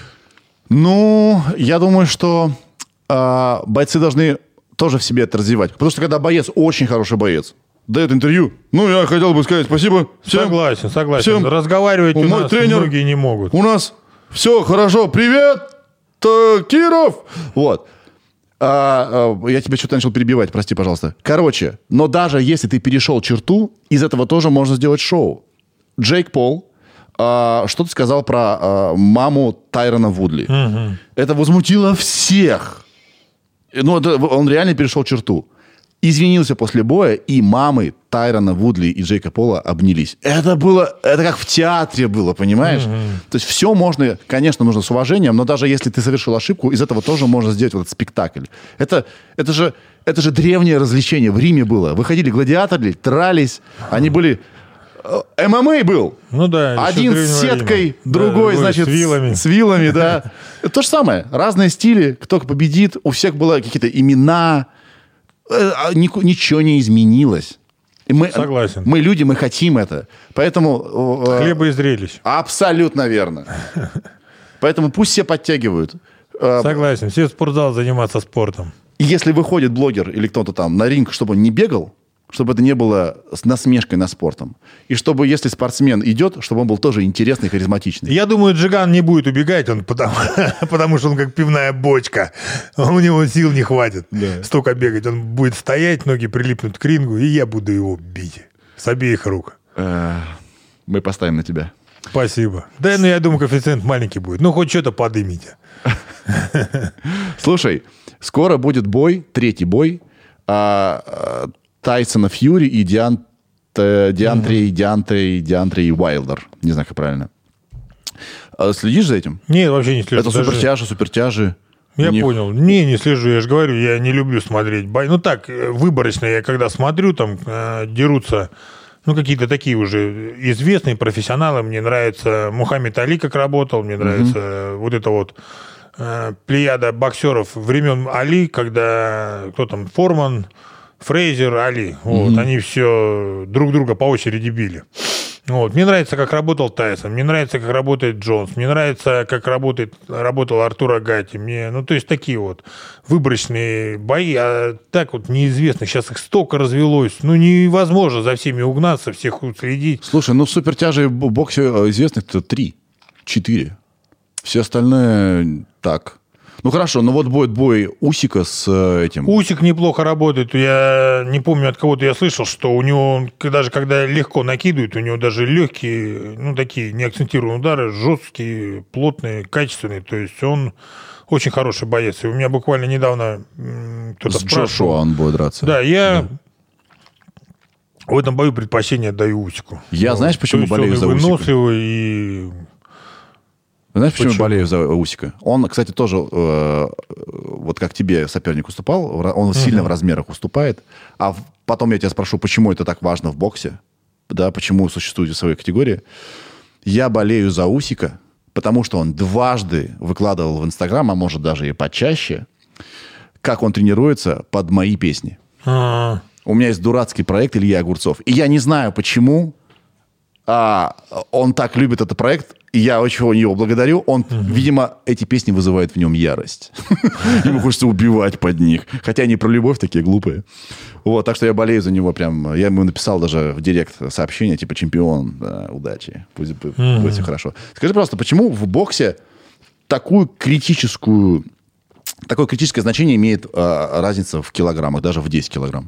Ну, я думаю, что бойцы должны тоже в себе это развивать. Потому что когда боец, очень хороший боец, дает интервью, ну, я хотел бы сказать спасибо всем. Согласен. Всем. Разговаривать у нас тренер, многие не могут. У нас все хорошо. Привет, Киров. Вот. Я тебя что-то начал перебивать, прости, пожалуйста. Короче, но даже если ты перешел черту, из этого тоже можно сделать шоу. Джейк Пол что-то сказал про маму Тайрона Вудли. Угу. Это возмутило всех. Ну, он реально перешел черту. Извинился после боя, и мамы Тайрона Вудли и Джейка Пола обнялись. Это как в театре было, понимаешь? Угу. То есть все можно, конечно, нужно с уважением, но даже если ты совершил ошибку, из этого тоже можно сделать вот этот спектакль. Это же древнее развлечение. В Риме было. Выходили гладиаторы, дрались, они были... ММА был. Ну да. Один с сеткой, Рима. Другой, значит, с вилами, да. То же самое. Разные стили. Кто победит. У всех было какие-то имена. Ничего не изменилось. Согласен. Мы люди, мы хотим это. Поэтому... Хлеба и зрелищ. Абсолютно верно. Поэтому пусть все подтягивают. Согласен. Все в спортзал заниматься спортом. И если выходит блогер или кто-то там на ринг, чтобы он не бегал, чтобы это не было с насмешкой над спортом. И чтобы, если спортсмен идет, чтобы он был тоже интересный, харизматичный. Я думаю, Джиган не будет убегать, потому что он как пивная бочка. У него сил не хватит столько бегать. Он будет стоять, ноги прилипнут к рингу, и я буду его бить с обеих рук. Мы поставим на тебя. Спасибо. Да, я думаю, коэффициент маленький будет. Ну, хоть что-то подымите. Слушай, скоро будет бой, 3-й бой. Тайсона Фьюри и Деантрей Уайлдер. Не знаю, как правильно. Следишь за этим? Нет, вообще не слежу. Это супертяжи. Я понял. Не слежу. Я же говорю, я не люблю смотреть бой. Ну так, выборочно я когда смотрю, там дерутся, какие-то такие уже известные профессионалы. Мне нравится Мухаммед Али, как работал. Мне нравится вот это вот плеяда боксеров времен Али, когда кто там, Форман, Фрейзер, Али. Вот, они все друг друга по очереди били. Вот. Мне нравится, как работал Тайсон. Мне нравится, как работает Джонс. Мне нравится, как работал Артур Агати. То есть такие вот выборочные бои. А так вот неизвестных. Сейчас их столько развелось. Невозможно за всеми угнаться, всех уследить. Слушай, в супертяжей боксе известных-то 3-4. Все остальное так. Ну хорошо, но вот будет бой Усика с этим. Усик неплохо работает. Я не помню, от кого-то я слышал, что у него, даже когда легко накидывают, у него даже легкие, ну, такие неакцентированные удары, жесткие, плотные, качественные. То есть он очень хороший боец. И у меня буквально недавно кто-то С спрашивал. Джошуа он будет драться. Да, я в этом бою предпочтение отдаю Усику. Я, знаешь, почему болею за он и Усика? выносливый, и... Знаешь, почему я болею за Усика? Он, кстати, тоже, вот как тебе соперник уступал, он сильно в размерах уступает. А потом я тебя спрошу, почему это так важно в боксе? Да, почему существует весовые категории? Я болею за Усика, потому что он дважды выкладывал в Инстаграм, а может даже и почаще, как он тренируется под мои песни. У меня есть дурацкий проект Илья Огурцов. И я не знаю, почему он так любит этот проект. И я очень его благодарю. Он, видимо, эти песни вызывают в нем ярость. Ему хочется убивать под них. Хотя они про любовь такие глупые. Вот, так что я болею за него прям. Я ему написал даже в директ сообщение, типа, чемпион, да, удачи. Пусть будет все хорошо. Скажи, пожалуйста, почему в боксе такое критическое значение имеет разница в килограммах, даже в 10 килограмм?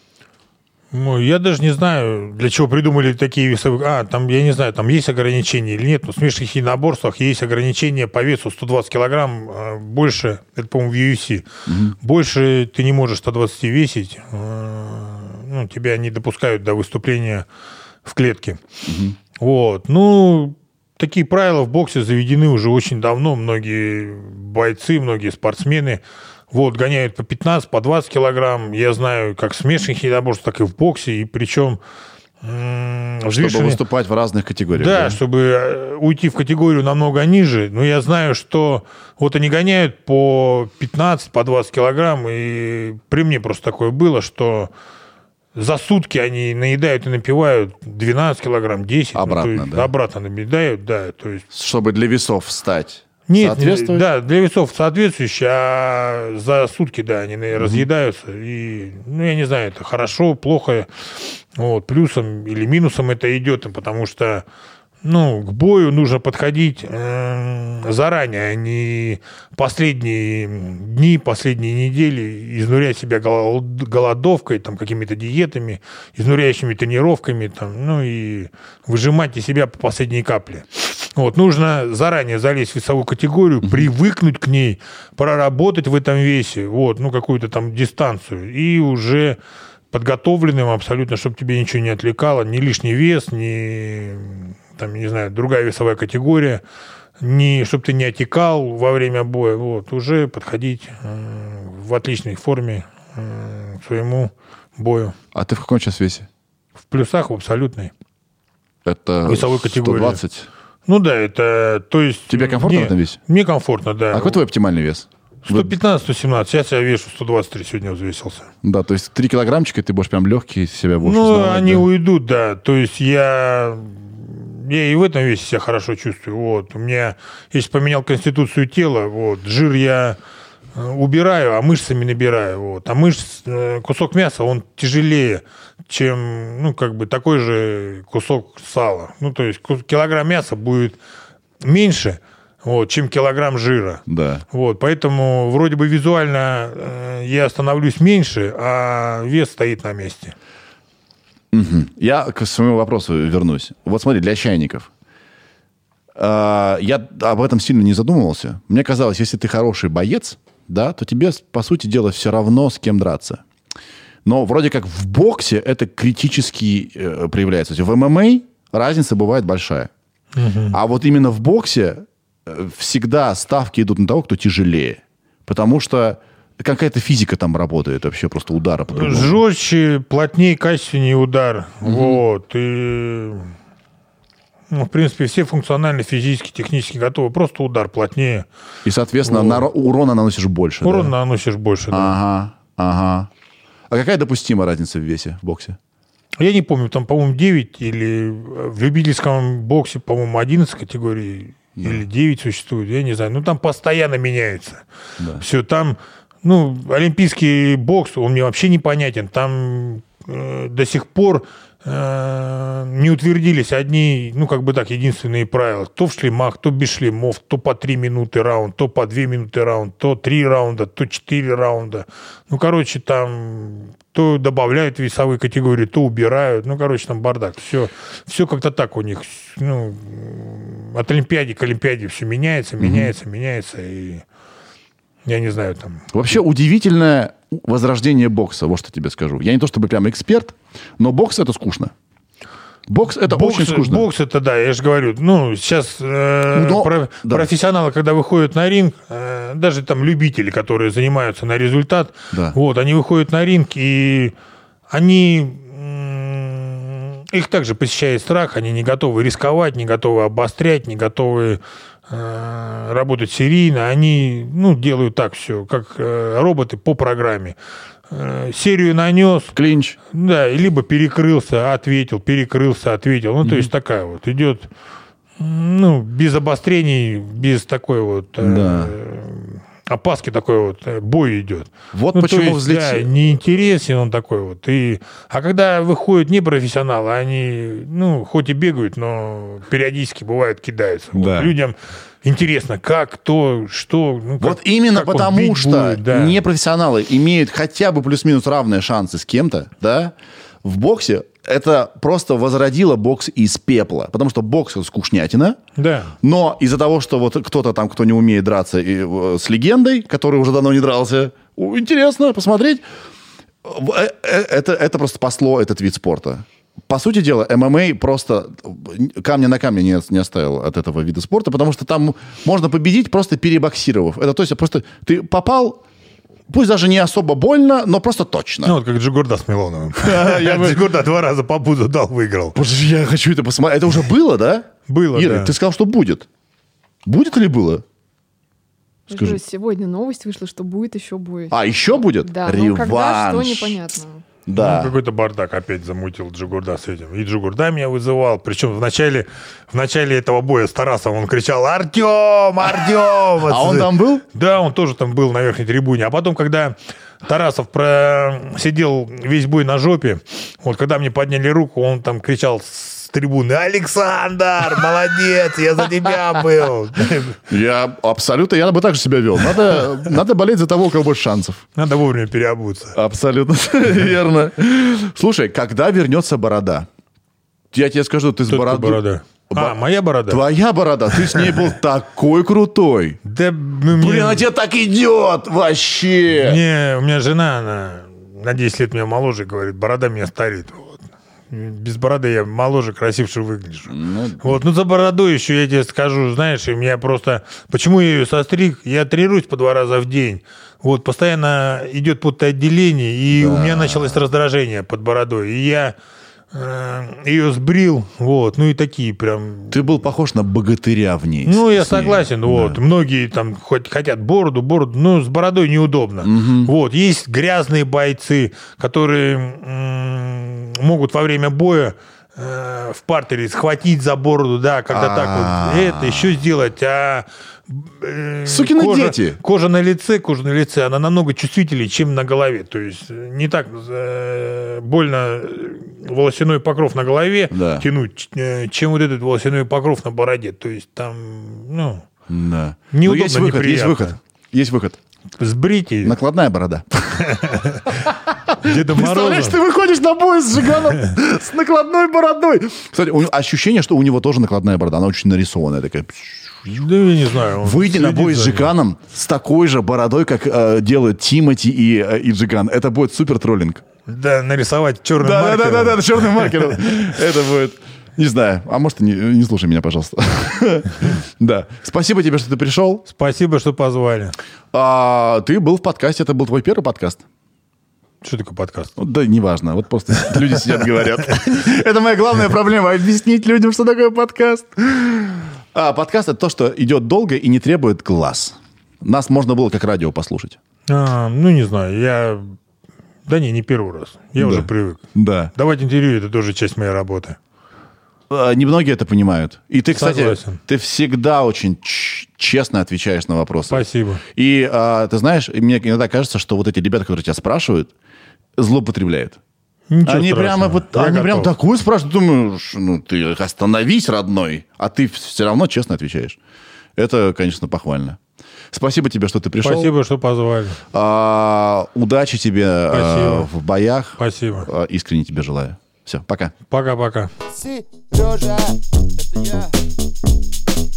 Ну, я даже не знаю, для чего придумали такие весовые... там, я не знаю, там есть ограничения или нет, но в смешанных единоборствах есть ограничения по весу 120 килограмм, больше, это, по-моему, в UFC, больше ты не можешь 120 весить, ну, тебя не допускают до выступления в клетке. Вот, ну, такие правила в боксе заведены уже очень давно, многие бойцы, многие спортсмены вот, гоняют по 15, по 20 килограмм. Я знаю, как в смешанных единоборствах, так и в боксе. И причем... Чтобы выступать в разных категориях. Да, чтобы уйти в категорию намного ниже. Но я знаю, что вот они гоняют по 15, по 20 килограмм. И при мне просто такое было, что за сутки они наедают и напивают 12 килограмм, 10. Обратно, да? Обратно наедают, да. То есть... Чтобы для весов встать. Нет, да, для весов соответствующие, а за сутки, да, они разъедаются. И, ну, я не знаю, это хорошо, плохо, вот, плюсом или минусом это идет, потому что, ну, к бою нужно подходить заранее, а не последние дни, последние недели, изнурять себя голодовкой, там, какими-то диетами, изнуряющими тренировками, там, ну, и выжимать из себя по последней капле. Вот, нужно заранее залезть в весовую категорию, привыкнуть к ней, проработать в этом весе, вот, ну, какую-то там дистанцию, и уже подготовленным абсолютно, чтобы тебе ничего не отвлекало, ни лишний вес, ни, там, не знаю, другая весовая категория, ни, чтобы ты не отекал во время боя, вот, уже подходить в отличной форме к своему бою. А ты в каком сейчас весе? В плюсах, в абсолютной. Это весовой категории. 120? Ну да, это, то есть... Тебе комфортно в этом весе? Мне комфортно, да. А какой твой оптимальный вес? 115-117. Сейчас я вешу 123, сегодня взвесился. Да, то есть 3 килограммчика, ты будешь прям легкий, себя будешь Ну, узнавать, они да? уйдут, да. То есть я и в этом весе себя хорошо чувствую. Вот. У меня, если поменял конституцию тела, вот, жир я убираю, а мышцами набираю. Вот. А кусок мяса, он тяжелее, чем, ну, как бы такой же кусок сала. Ну, то есть килограмм мяса будет меньше, вот, чем килограмм жира. Да. Вот, поэтому вроде бы визуально я становлюсь меньше, а вес стоит на месте. Я к своему вопросу вернусь. Вот смотри, для чайников. Я об этом сильно не задумывался. Мне казалось, если ты хороший боец, да, то тебе, по сути дела, все равно с кем драться. Но вроде как в боксе это критически проявляется. В ММА разница бывает большая. А вот именно в боксе всегда ставки идут на того, кто тяжелее. Потому что какая-то физика там работает, вообще просто удара по-другому. Жестче, плотнее, качественнее удар. Вот. И, ну, в принципе, все функционально, физически, технически готовы. Просто удар плотнее. И, соответственно, урона наносишь больше. Урон наносишь больше, да. Ага. А какая допустимая разница в весе в боксе? Я не помню, там, по-моему, 9 или в любительском боксе, по-моему, 11 категорий или 9 существует, я не знаю. Ну, там постоянно меняется. Да. Все, там, ну, олимпийский бокс, он мне вообще непонятен. Там до сих пор не утвердились одни, единственные правила. То в шлемах, то без шлемов, то по 3 минуты раунд, то по 2 минуты раунд, то 3 раунда, то 4 раунда. Там то добавляют весовые категории, то убирают. Там бардак. Все как-то так у них. От Олимпиады к Олимпиаде все меняется. И я не знаю, там... Вообще удивительное возрождение бокса, вот что тебе скажу. Я не то чтобы прям эксперт, но бокс — это скучно. Бокс — это очень скучно. Бокс — это, да, я же говорю. Сейчас профессионалы, когда выходят на ринг, даже там любители, которые занимаются на результат, да. Они выходят на ринг, и их также посещает страх, они не готовы рисковать, не готовы обострять, не готовы работать серийно, они делают так все, как роботы по программе. Серию нанес. Клинч. Да, либо перекрылся, ответил. То есть такая вот идет, без обострений, без такой опаски такой бой идет. Вот почему взлетел. Да, неинтересен он такой . А когда выходят непрофессионалы, они, хоть и бегают, но периодически бывает кидаются. Да. Людям интересно, как, кто, что. Именно как потому, что будет, да. непрофессионалы имеют хотя бы плюс-минус равные шансы с кем-то, да, в боксе это просто возродило бокс из пепла. Потому что бокс — это скучнятина. Да. Но из-за того, что кто-то там, кто не умеет драться с легендой, который уже давно не дрался, интересно посмотреть. Это просто спасло этот вид спорта. По сути дела, ММА просто камня на камне не оставил от этого вида спорта, потому что там можно победить, просто перебоксировав. Это то есть просто ты попал, пусть даже не особо больно, но просто точно. Как Джигурда с Милоновым. Джигурда 2 раза по пузу дал, выиграл. Боже, я хочу это посмотреть. Это уже было, да? Было, Ира, да. ты сказал, что будет. Будет или было? Скажи. Сегодня новость вышла, что будет еще бой. А, еще будет? Да, Реванш. когда, что непонятно. Да. Какой-то бардак опять замутил Джигурда с этим. И Джигурда меня вызывал. Причем в начале этого боя с Тарасовым он кричал: «Артем! Артем!» А он там был? Да, он тоже там был на верхней трибуне. А потом, когда Тарасов сидел весь бой на жопе, когда мне подняли руку, он там кричал с трибуны: «Александр, молодец, я за тебя был!» Я бы так же себя вел. Надо болеть за того, у кого больше шансов. Надо вовремя переобуться. Абсолютно верно. Слушай, когда вернется борода? Я тебе скажу, ты с бородой... Борода? Моя борода? Твоя борода. Ты с ней был такой крутой. Да, Блин, а тебе так идет вообще. У меня жена, она на 10 лет меня моложе, говорит: борода меня старит. Без бороды я моложе, красивше выгляжу. За бородой еще я тебе скажу, знаешь, и меня просто... Почему я ее состриг? Я тренируюсь по 2 раза в день. Постоянно идет потоотделение, и у меня началось раздражение под бородой. И я ее сбрил, и такие прям... Ты был похож на богатыря в ней. Я согласен, да. Многие там хотят бороду, но с бородой неудобно. Угу. Есть грязные бойцы, которые могут во время боя в партере схватить за бороду, да, когда так это еще сделать, сукины дети. Кожа на лице, она намного чувствительнее, чем на голове. То есть не так больно волосяной покров на голове тянуть, чем этот волосяной покров на бороде. То есть там, да. Неудобно, неприятно. Есть выход. Сбрить ее. Накладная борода. Деда Мороза. Представляешь, ты выходишь на бой с Жиганом с накладной бородой. Кстати, ощущение, что у него тоже накладная борода. Она очень нарисованная такая. Да я не знаю. Выйди на бой с Жиганом с такой же бородой, как делают Тимати и Жиган. Это будет супер троллинг. Да, нарисовать черным маркером. Да, черным маркером. Это будет... Не знаю. А может, не слушай меня, пожалуйста. Да. Спасибо тебе, что ты пришел. Спасибо, что позвали. Ты был в подкасте. Это был твой первый подкаст? Что такое подкаст? Да, неважно. Просто люди сидят, говорят. Это моя главная проблема. Объяснить людям, что такое подкаст. Подкаст — это то, что идет долго и не требует глаз. Нас можно было как радио послушать. Не знаю. Не первый раз. Я уже привык. Да. Давать интервью — это тоже часть моей работы. Немногие это понимают. И ты, кстати, Согласен. ты всегда очень честно отвечаешь на вопросы. Спасибо. И ты знаешь, мне иногда кажется, что вот эти ребята, которые тебя спрашивают, злоупотребляют. Ничего Они страшного. прямо, Я прям готов. такую спрашивают. Думаешь, ты остановись, родной. А ты все равно честно отвечаешь. Это, конечно, похвально. Спасибо тебе, что ты пришел. Спасибо, что позвали. Удачи тебе Спасибо. в боях. Спасибо. Искренне тебе желаю. Все, пока. Пока-пока. Сережа, это я.